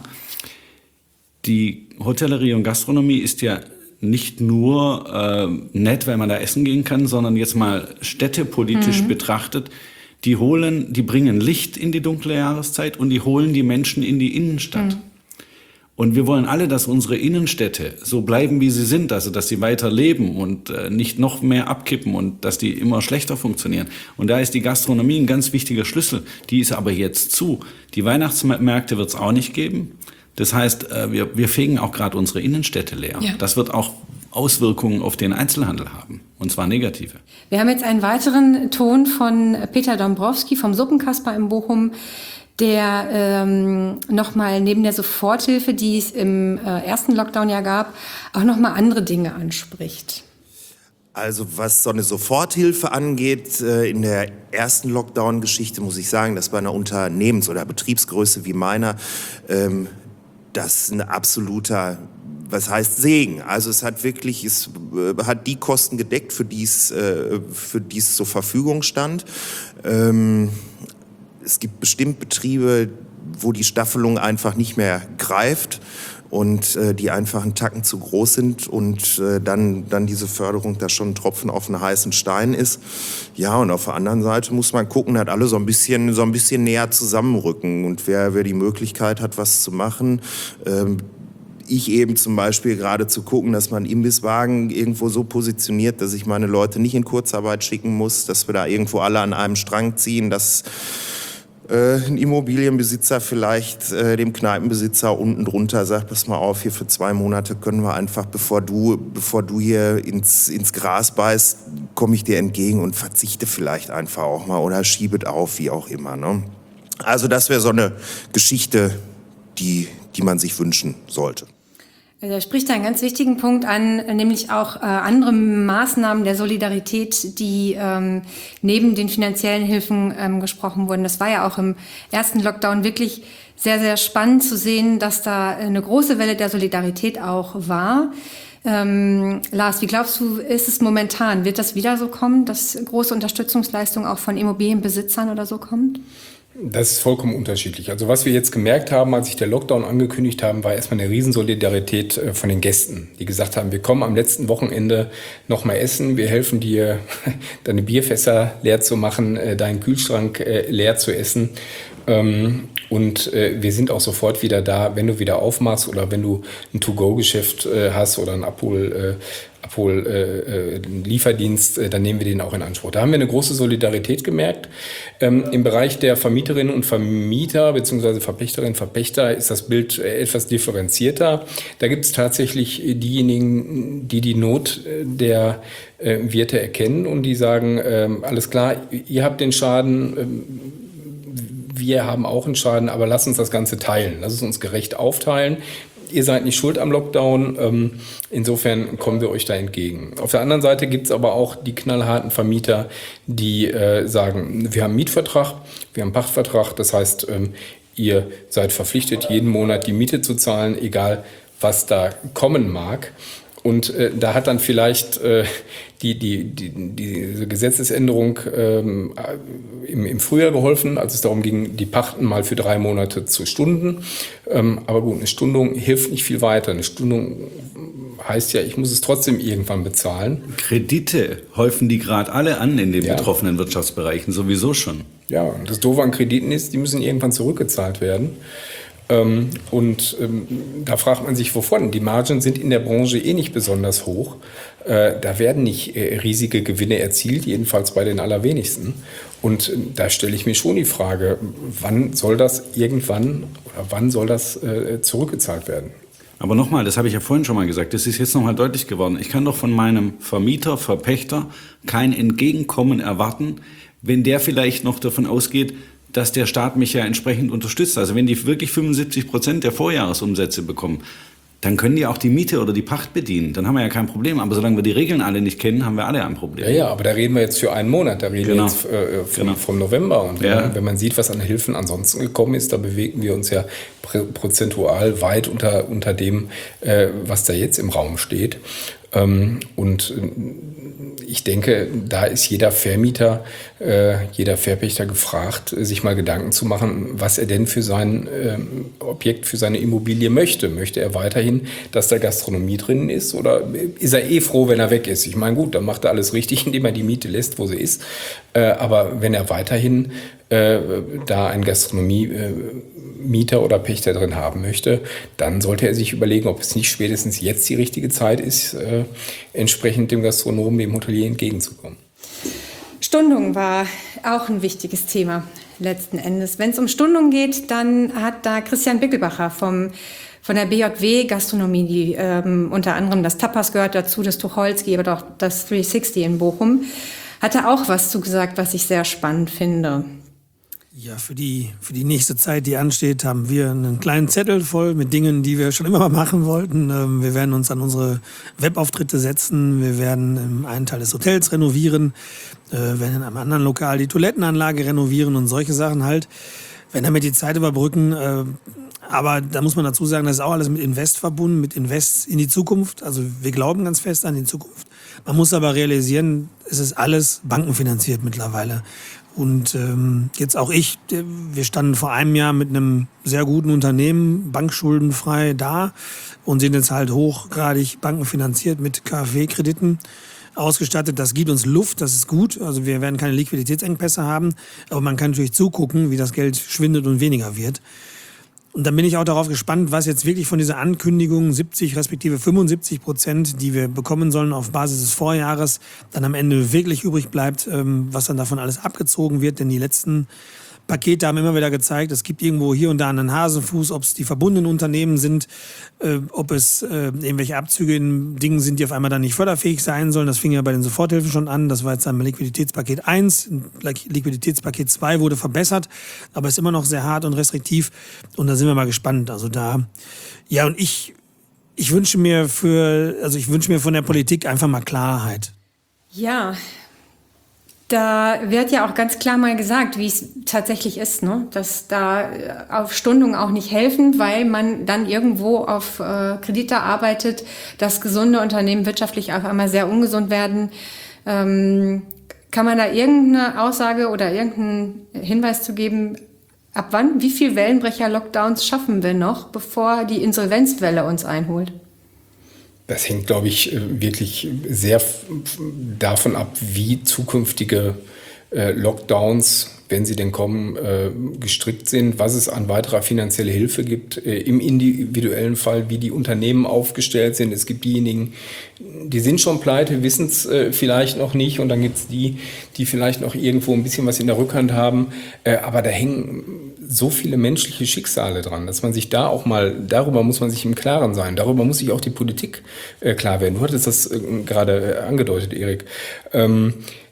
Die Hotellerie und Gastronomie ist ja nicht nur äh, nett, weil man da essen gehen kann, sondern jetzt mal städtepolitisch mhm. betrachtet. Die holen, die bringen Licht in die dunkle Jahreszeit und die holen die Menschen in die Innenstadt. Mhm. Und wir wollen alle, dass unsere Innenstädte so bleiben, wie sie sind, also dass sie weiter leben und äh, nicht noch mehr abkippen und dass die immer schlechter funktionieren. Und da ist die Gastronomie ein ganz wichtiger Schlüssel. Die ist aber jetzt zu. Die Weihnachtsmärkte wird es auch nicht geben. Das heißt, äh, wir, wir fegen auch gerade unsere Innenstädte leer. Ja. Das wird auch Auswirkungen auf den Einzelhandel haben, und zwar negative. Wir haben jetzt einen weiteren Ton von Peter Dombrowski vom Suppenkasper in Bochum, der ähm, nochmal neben der Soforthilfe, die es im äh, ersten Lockdown ja gab, auch nochmal andere Dinge anspricht. Also was so eine Soforthilfe angeht, äh, in der ersten Lockdown-Geschichte muss ich sagen, dass bei einer Unternehmens- oder Betriebsgröße wie meiner ähm, das ein absoluter, was heißt Segen. Also es hat wirklich, es äh, hat die Kosten gedeckt, für die es, äh, für die es zur Verfügung stand. Ähm, es gibt bestimmt Betriebe, wo die Staffelung einfach nicht mehr greift und äh, die einfach einen Tacken zu groß sind und äh, dann, dann diese Förderung da schon ein Tropfen auf einen heißen Stein ist. Ja, und auf der anderen Seite muss man gucken, dass alle so ein bisschen, so ein bisschen näher zusammenrücken und wer, wer die Möglichkeit hat, was zu machen. Ähm, ich eben zum Beispiel gerade zu gucken, dass man Imbisswagen irgendwo so positioniert, dass ich meine Leute nicht in Kurzarbeit schicken muss, dass wir da irgendwo alle an einem Strang ziehen, dass ein Immobilienbesitzer vielleicht äh, dem Kneipenbesitzer unten drunter sagt, pass mal auf, hier für zwei Monate können wir einfach, bevor du, bevor du hier ins, ins Gras beißt, komme ich dir entgegen und verzichte vielleicht einfach auch mal oder schiebet auf, wie auch immer. Ne? Also das wäre so eine Geschichte, die, die man sich wünschen sollte. Er spricht einen ganz wichtigen Punkt an, nämlich auch äh, andere Maßnahmen der Solidarität, die ähm, neben den finanziellen Hilfen ähm, gesprochen wurden. Das war ja auch im ersten Lockdown wirklich sehr, sehr spannend zu sehen, dass da eine große Welle der Solidarität auch war. Ähm, Lars, wie glaubst du, ist es momentan? Wird das wieder so kommen, dass große Unterstützungsleistungen auch von Immobilienbesitzern oder so kommt? Das ist vollkommen unterschiedlich. Also was wir jetzt gemerkt haben, als sich der Lockdown angekündigt haben, war erstmal eine Riesensolidarität von den Gästen, die gesagt haben, wir kommen am letzten Wochenende noch mal essen, wir helfen dir, deine Bierfässer leer zu machen, deinen Kühlschrank leer zu essen. Und wir sind auch sofort wieder da, wenn du wieder aufmachst oder wenn du ein To-Go-Geschäft hast oder ein Abhol, Abhol äh, Lieferdienst, dann nehmen wir den auch in Anspruch. Da haben wir eine große Solidarität gemerkt. Ähm, im Bereich der Vermieterinnen und Vermieter bzw. Verpächterinnen und Verpächter ist das Bild etwas differenzierter. Da gibt es tatsächlich diejenigen, die die Not der äh, Wirte erkennen und die sagen, äh, alles klar, ihr habt den Schaden, äh, wir haben auch einen Schaden, aber lasst uns das Ganze teilen. Lass es uns gerecht aufteilen. Ihr seid nicht schuld am Lockdown, insofern kommen wir euch da entgegen. Auf der anderen Seite gibt es aber auch die knallharten Vermieter, die äh, sagen, wir haben einen Mietvertrag, wir haben einen Pachtvertrag, das heißt, ähm, ihr seid verpflichtet, jeden Monat die Miete zu zahlen, egal was da kommen mag. Und äh, da hat dann vielleicht äh, die, die, die, diese Gesetzesänderung ähm, im, im Frühjahr geholfen, als es darum ging, die Pachten mal für drei Monate zu stunden. Ähm, aber gut, eine Stundung hilft nicht viel weiter. Eine Stundung heißt ja, ich muss es trotzdem irgendwann bezahlen. Kredite häufen die gerade alle an in den ja. betroffenen Wirtschaftsbereichen, sowieso schon. Ja, und das Doofe an Krediten ist, die müssen irgendwann zurückgezahlt werden. Ähm, und ähm, da fragt man sich, wovon? Die Margen sind in der Branche eh nicht besonders hoch. Äh, da werden nicht äh, riesige Gewinne erzielt, jedenfalls bei den allerwenigsten. Und äh, da stelle ich mir schon die Frage, wann soll das irgendwann oder wann soll das äh, zurückgezahlt werden? Aber nochmal, das habe ich ja vorhin schon mal gesagt, das ist jetzt nochmal deutlich geworden. Ich kann doch von meinem Vermieter, Verpächter kein Entgegenkommen erwarten, wenn der vielleicht noch davon ausgeht, dass der Staat mich ja entsprechend unterstützt. Also wenn die wirklich fünfundsiebzig Prozent der Vorjahresumsätze bekommen, dann können die auch die Miete oder die Pacht bedienen. Dann haben wir ja kein Problem. Aber solange wir die Regeln alle nicht kennen, haben wir alle ein Problem. Ja, ja, aber da reden wir jetzt für einen Monat. Da reden genau. wir jetzt äh, vom, genau. vom November. Und wenn, ja. man, wenn man sieht, was an Hilfen ansonsten gekommen ist, da bewegen wir uns ja prozentual weit unter, unter dem, äh, was da jetzt im Raum steht. Ähm, und ich denke, da ist jeder Vermieter, äh, jeder Verpächter gefragt, sich mal Gedanken zu machen, was er denn für sein ähm, Objekt, für seine Immobilie möchte. Möchte er weiterhin, dass da Gastronomie drin ist, oder ist er eh froh, wenn er weg ist? Ich meine, gut, dann macht er alles richtig, indem er die Miete lässt, wo sie ist. Äh, aber wenn er weiterhin äh, da ein Gastronomie-Mieter oder Pächter drin haben möchte, dann sollte er sich überlegen, ob es nicht spätestens jetzt die richtige Zeit ist, äh, entsprechend dem Gastronomen, dem Hotelier entgegenzukommen. Stundung war auch ein wichtiges Thema letzten Endes. Wenn es um Stundung geht, dann hat da Christian Bickelbacher vom von der B J W Gastronomie, die ähm, unter anderem das Tapas gehört dazu, das Tucholsky, aber auch das dreihundertsechzig in Bochum, hat er auch was zugesagt, was ich sehr spannend finde. Ja, für die, für die nächste Zeit, die ansteht, haben wir einen kleinen Zettel voll mit Dingen, die wir schon immer mal machen wollten. Ähm, wir werden uns an unsere Webauftritte setzen. Wir werden einen Teil des Hotels renovieren. Wir äh, werden in einem anderen Lokal die Toilettenanlage renovieren und solche Sachen halt. Wir werden damit die Zeit überbrücken. Äh, aber da muss man dazu sagen, das ist auch alles mit Invest verbunden, mit Invest in die Zukunft. Also wir glauben ganz fest an die Zukunft. Man muss aber realisieren, es ist alles bankenfinanziert mittlerweile. Und ähm, jetzt auch ich, wir standen vor einem Jahr mit einem sehr guten Unternehmen, bankschuldenfrei da und sind jetzt halt hochgradig bankenfinanziert mit KfW-Krediten ausgestattet. Das gibt uns Luft, das ist gut. Also wir werden keine Liquiditätsengpässe haben, aber man kann natürlich zugucken, wie das Geld schwindet und weniger wird. Und dann bin ich auch darauf gespannt, was jetzt wirklich von dieser Ankündigung siebzig respektive fünfundsiebzig Prozent, die wir bekommen sollen auf Basis des Vorjahres, dann am Ende wirklich übrig bleibt, was dann davon alles abgezogen wird. Denn die letzten Pakete haben immer wieder gezeigt, es gibt irgendwo hier und da einen Hasenfuß, ob es die verbundenen Unternehmen sind, äh, ob es äh, irgendwelche Abzüge in Dingen sind, die auf einmal dann nicht förderfähig sein sollen. Das fing ja bei den Soforthilfen schon an. Das war jetzt dann Liquiditätspaket eins. Liquiditätspaket zwei wurde verbessert, aber ist immer noch sehr hart und restriktiv. Und da sind wir mal gespannt. Also da, ja, und ich, ich wünsche mir für, also ich wünsche mir von der Politik einfach mal Klarheit. Ja, da wird ja auch ganz klar mal gesagt, wie es tatsächlich ist, ne? Dass da auf Stundungen auch nicht helfen, weil man dann irgendwo auf äh, Kredite arbeitet, dass gesunde Unternehmen wirtschaftlich auf einmal sehr ungesund werden. Ähm, kann man da irgendeine Aussage oder irgendeinen Hinweis zu geben, ab wann, wie viel Wellenbrecher-Lockdowns schaffen wir noch, bevor die Insolvenzwelle uns einholt? Das hängt, glaube ich, wirklich sehr davon ab, wie zukünftige Lockdowns, wenn sie denn kommen, gestrickt sind, was es an weiterer finanzieller Hilfe gibt, im individuellen Fall, wie die Unternehmen aufgestellt sind. Es gibt diejenigen, die sind schon pleite, wissen es vielleicht noch nicht, und dann gibt es die, die vielleicht noch irgendwo ein bisschen was in der Rückhand haben, aber da hängen so viele menschliche Schicksale dran, dass man sich da auch mal, darüber muss man sich im Klaren sein, darüber muss sich auch die Politik äh, klar werden. Du hattest das äh, gerade angedeutet, Erik. Ähm,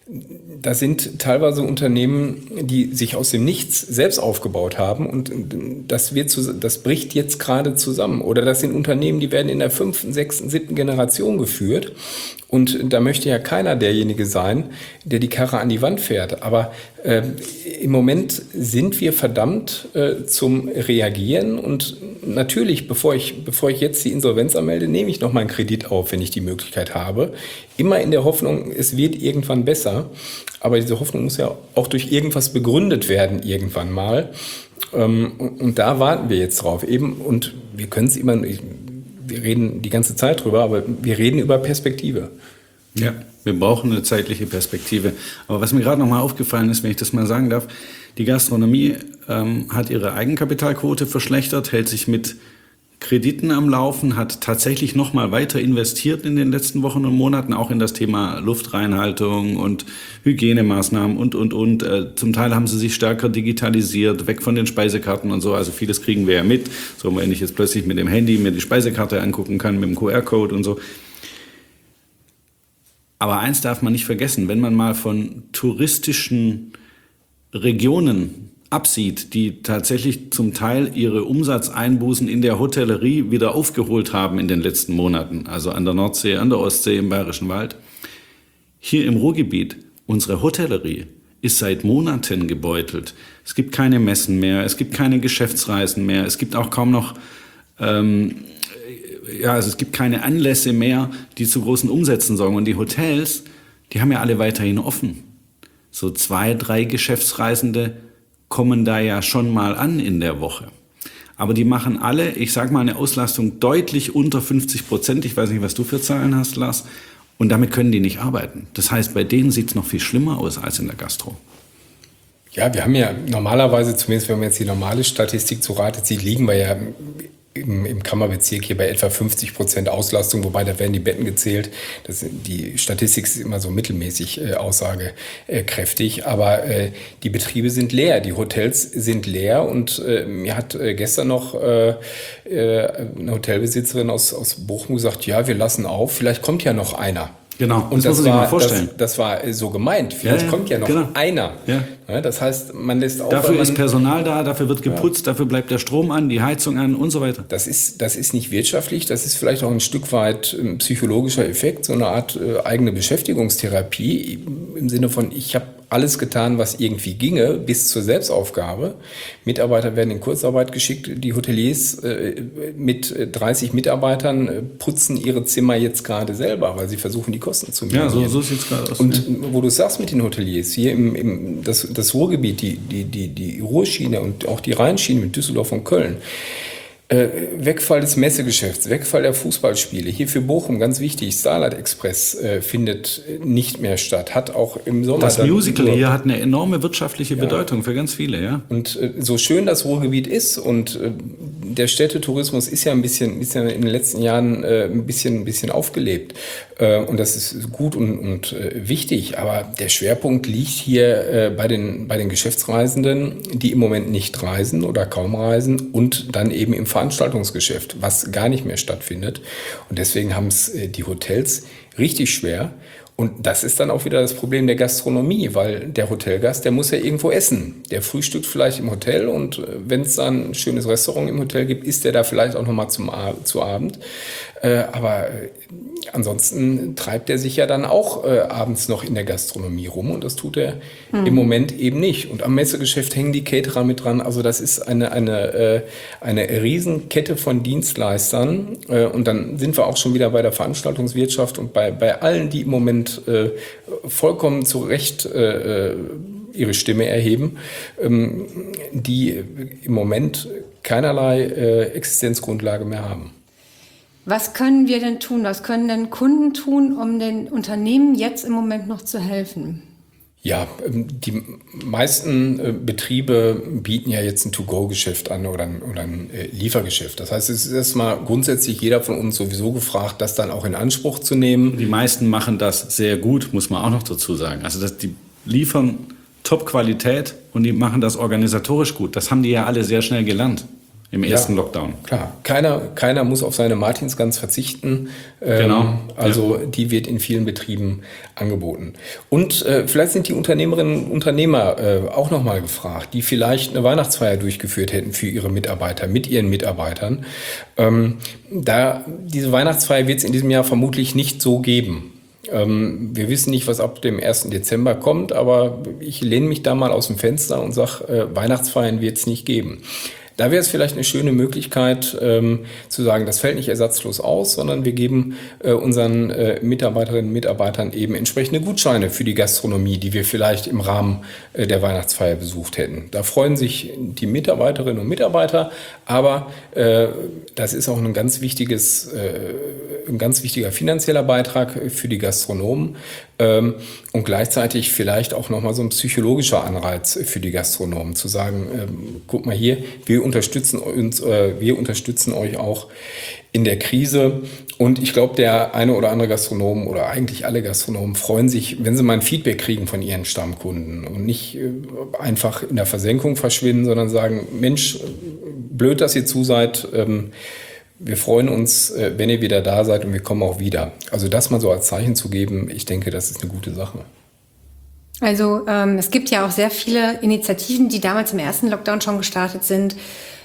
Da sind teilweise Unternehmen, die sich aus dem Nichts selbst aufgebaut haben, und das wird zu, das bricht jetzt gerade zusammen. Oder das sind Unternehmen, die werden in der fünften, sechsten, siebten Generation geführt, und da möchte ja keiner derjenige sein, der die Karre an die Wand fährt. Aber äh, im Moment sind wir verdammt äh, zum Reagieren, und natürlich, bevor ich, bevor ich jetzt die Insolvenz anmelde, nehme ich noch mal einen Kredit auf, wenn ich die Möglichkeit habe. Immer in der Hoffnung, es wird irgendwann besser. Aber diese Hoffnung muss ja auch durch irgendwas begründet werden, irgendwann mal. Und da warten wir jetzt drauf. Eben, und wir können es immer, wir reden die ganze Zeit drüber, aber wir reden über Perspektive. Ja, wir brauchen eine zeitliche Perspektive. Aber was mir gerade noch mal aufgefallen ist, wenn ich das mal sagen darf, die Gastronomie ähm, hat ihre Eigenkapitalquote verschlechtert, hält sich mit Krediten am Laufen, hat tatsächlich noch mal weiter investiert in den letzten Wochen und Monaten, auch in das Thema Luftreinhaltung und Hygienemaßnahmen und, und, und. Äh, zum Teil haben sie sich stärker digitalisiert, weg von den Speisekarten und so. Also vieles kriegen wir ja mit. So, wenn ich jetzt plötzlich mit dem Handy mir die Speisekarte angucken kann, mit dem Q R-Code und so. Aber eins darf man nicht vergessen, wenn man mal von touristischen Regionen absieht, die tatsächlich zum Teil ihre Umsatzeinbußen in der Hotellerie wieder aufgeholt haben in den letzten Monaten, also an der Nordsee, an der Ostsee, im Bayerischen Wald. Hier im Ruhrgebiet, unsere Hotellerie ist seit Monaten gebeutelt. Es gibt keine Messen mehr, es gibt keine Geschäftsreisen mehr, es gibt auch kaum noch, ähm, ja, also es gibt keine Anlässe mehr, die zu großen Umsätzen sorgen. Und die Hotels, die haben ja alle weiterhin offen. So zwei, drei Geschäftsreisende kommen da ja schon mal an in der Woche. Aber die machen alle, ich sage mal, eine Auslastung deutlich unter fünfzig Prozent. Ich weiß nicht, was du für Zahlen hast, Lars. Und damit können die nicht arbeiten. Das heißt, bei denen sieht es noch viel schlimmer aus als in der Gastro. Ja, wir haben ja normalerweise, zumindest wenn man jetzt die normale Statistik zu Rate zieht, liegen wir ja im, im Kammerbezirk hier bei etwa fünfzig Prozent Auslastung, wobei da werden die Betten gezählt. Das, die Statistik ist immer so mittelmäßig äh, aussagekräftig, aber äh, die Betriebe sind leer, die Hotels sind leer und äh, mir hat äh, gestern noch äh, äh, eine Hotelbesitzerin aus, aus Bochum gesagt, ja, wir lassen auf, vielleicht kommt ja noch einer. Genau, und das, das, muss man sich war, mal vorstellen. Das, das war so gemeint. Vielleicht ja, ja, kommt ja noch genau. einer. Ja. Ja, das heißt, man lässt auf. Dafür man, ist Personal da, dafür wird geputzt, ja. dafür bleibt der Strom an, die Heizung an und so weiter. Das ist, das ist nicht wirtschaftlich, das ist vielleicht auch ein Stück weit ein psychologischer Effekt, so eine Art äh, eigene Beschäftigungstherapie im Sinne von, ich habe alles getan, was irgendwie ginge, bis zur Selbstaufgabe. Mitarbeiter werden in Kurzarbeit geschickt. Die Hoteliers äh, mit dreißig Mitarbeitern äh, putzen ihre Zimmer jetzt gerade selber, weil sie versuchen, die Kosten zu minimieren. Ja, so, so sieht es gerade aus. Und ja. wo du sagst mit den Hoteliers, hier im, im das, das Ruhrgebiet, die, die, die, die Ruhrschiene und auch die Rheinschiene mit Düsseldorf und Köln, Äh, Wegfall des Messegeschäfts, Wegfall der Fußballspiele. Hier für Bochum, ganz wichtig, Starlight Express äh, findet nicht mehr statt, hat auch im Sommer... Das Musical hier hat eine enorme wirtschaftliche Bedeutung ja. für ganz viele, ja. Und äh, so schön das Ruhrgebiet ist und äh, der Städtetourismus ist ja ein bisschen, ist ja in den letzten Jahren äh, ein bisschen, ein bisschen aufgelebt äh, und das ist gut und, und äh, wichtig, aber der Schwerpunkt liegt hier äh, bei den, bei den Geschäftsreisenden, die im Moment nicht reisen oder kaum reisen und dann eben im Veranstaltungsgeschäft, was gar nicht mehr stattfindet. Und deswegen haben es äh, die Hotels richtig schwer. Und das ist dann auch wieder das Problem der Gastronomie, weil der Hotelgast, der muss ja irgendwo essen. Der frühstückt vielleicht im Hotel und äh, wenn es dann ein schönes Restaurant im Hotel gibt, isst der da vielleicht auch nochmal zum Ab- zu Abend. Äh, aber äh, ansonsten treibt er sich ja dann auch äh, abends noch in der Gastronomie rum und das tut er hm. im Moment eben nicht. Und am Messegeschäft hängen die Caterer mit dran. Also das ist eine, eine, äh, eine Riesenkette von Dienstleistern. Äh, und dann sind wir auch schon wieder bei der Veranstaltungswirtschaft und bei, bei allen, die im Moment äh, vollkommen zu Recht äh, ihre Stimme erheben, ähm, die im Moment keinerlei äh, Existenzgrundlage mehr haben. Was können wir denn tun? Was können denn Kunden tun, um den Unternehmen jetzt im Moment noch zu helfen? Ja, die meisten Betriebe bieten ja jetzt ein To-Go-Geschäft an oder ein, oder ein Liefergeschäft. Das heißt, es ist erstmal grundsätzlich jeder von uns sowieso gefragt, das dann auch in Anspruch zu nehmen. Die meisten machen das sehr gut, muss man auch noch dazu sagen. Also dass die liefern Top-Qualität und die machen das organisatorisch gut. Das haben die ja alle sehr schnell gelernt. Im ersten ja, Lockdown. Klar, keiner, keiner muss auf seine Martinsgans verzichten. Ähm, genau. Also ja. die wird in vielen Betrieben angeboten. Und äh, vielleicht sind die Unternehmerinnen und Unternehmer äh, auch nochmal gefragt, die vielleicht eine Weihnachtsfeier durchgeführt hätten für ihre Mitarbeiter, mit ihren Mitarbeitern. Ähm, da, diese Weihnachtsfeier wird es in diesem Jahr vermutlich nicht so geben. Ähm, wir wissen nicht, was ab dem ersten Dezember kommt, aber ich lehne mich da mal aus dem Fenster und sage, äh, Weihnachtsfeiern wird es nicht geben. Da wäre es vielleicht eine schöne Möglichkeit ähm, zu sagen, das fällt nicht ersatzlos aus, sondern wir geben äh, unseren äh, Mitarbeiterinnen und Mitarbeitern eben entsprechende Gutscheine für die Gastronomie, die wir vielleicht im Rahmen äh, der Weihnachtsfeier besucht hätten. Da freuen sich die Mitarbeiterinnen und Mitarbeiter, aber äh, das ist auch ein ganz wichtiges, äh, ein ganz wichtiger finanzieller Beitrag für die Gastronomen. Ähm, und gleichzeitig vielleicht auch nochmal so ein psychologischer Anreiz für die Gastronomen, zu sagen, ähm, guck mal hier, wir unterstützen uns, äh, wir unterstützen euch auch in der Krise. Und ich glaube, der eine oder andere Gastronom oder eigentlich alle Gastronomen freuen sich, wenn sie mal ein Feedback kriegen von ihren Stammkunden und nicht äh, einfach in der Versenkung verschwinden, sondern sagen, Mensch, blöd, dass ihr zu seid, ähm, wir freuen uns, wenn ihr wieder da seid und wir kommen auch wieder. Also das mal so als Zeichen zu geben, ich denke, das ist eine gute Sache. Also ähm, es gibt ja auch sehr viele Initiativen, die damals im ersten Lockdown schon gestartet sind,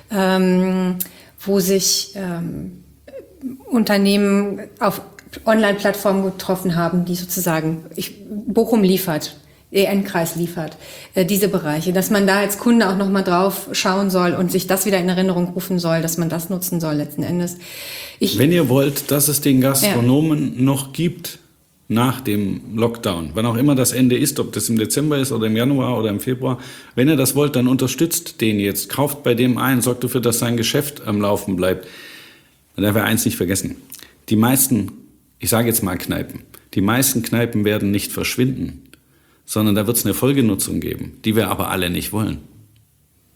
ähm, wo sich ähm, Unternehmen auf Online-Plattformen getroffen haben, die sozusagen, ich, Bochum liefert, E N-Kreis liefert, äh, diese Bereiche, dass man da als Kunde auch nochmal drauf schauen soll und sich das wieder in Erinnerung rufen soll, dass man das nutzen soll letzten Endes. Ich, Wenn ihr wollt, dass es den Gastronomen ja. noch gibt nach dem Lockdown, wann auch immer das Ende ist, ob das im Dezember ist oder im Januar oder im Februar, wenn ihr das wollt, dann unterstützt den jetzt, kauft bei dem ein, sorgt dafür, dass sein Geschäft am Laufen bleibt. Man darf ja eins nicht vergessen, die meisten, ich sage jetzt mal Kneipen, die meisten Kneipen werden nicht verschwinden, sondern da wird es eine Folgenutzung geben, die wir aber alle nicht wollen.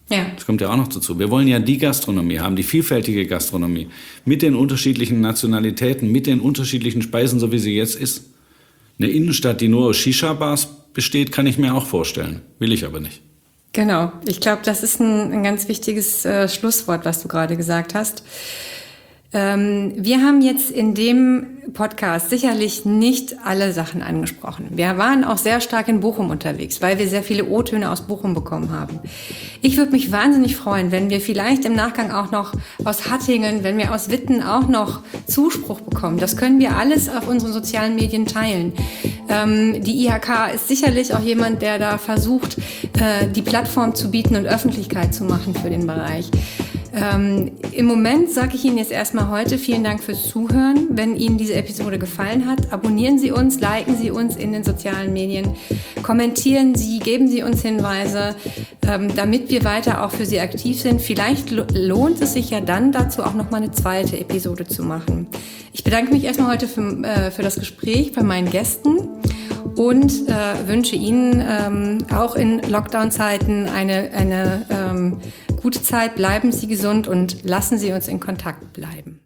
Ja. Das kommt ja auch noch dazu. Wir wollen ja die Gastronomie haben, die vielfältige Gastronomie, mit den unterschiedlichen Nationalitäten, mit den unterschiedlichen Speisen, so wie sie jetzt ist. Eine Innenstadt, die nur aus Shisha-Bars besteht, kann ich mir auch vorstellen. Will ich aber nicht. Genau. Ich glaube, das ist ein, ein ganz wichtiges äh, Schlusswort, was du gerade gesagt hast. Ähm, wir haben jetzt in dem Podcast sicherlich nicht alle Sachen angesprochen. Wir waren auch sehr stark in Bochum unterwegs, weil wir sehr viele O-Töne aus Bochum bekommen haben. Ich würde mich wahnsinnig freuen, wenn wir vielleicht im Nachgang auch noch aus Hattingen, wenn wir aus Witten auch noch Zuspruch bekommen. Das können wir alles auf unseren sozialen Medien teilen. Ähm, die I H K ist sicherlich auch jemand, der da versucht, äh, die Plattform zu bieten und Öffentlichkeit zu machen für den Bereich. Ähm, im Moment sage ich Ihnen jetzt erstmal heute vielen Dank fürs Zuhören. Wenn Ihnen diese Episode gefallen hat, abonnieren Sie uns, liken Sie uns in den sozialen Medien, kommentieren Sie, geben Sie uns Hinweise, ähm, damit wir weiter auch für Sie aktiv sind. Vielleicht lo- lohnt es sich ja dann dazu auch nochmal eine zweite Episode zu machen. Ich bedanke mich erstmal heute für, äh, für das Gespräch bei meinen Gästen und äh, wünsche Ihnen ähm, auch in Lockdown-Zeiten eine, eine ähm, gute Zeit. Bleiben Sie gesund und lassen Sie uns in Kontakt bleiben.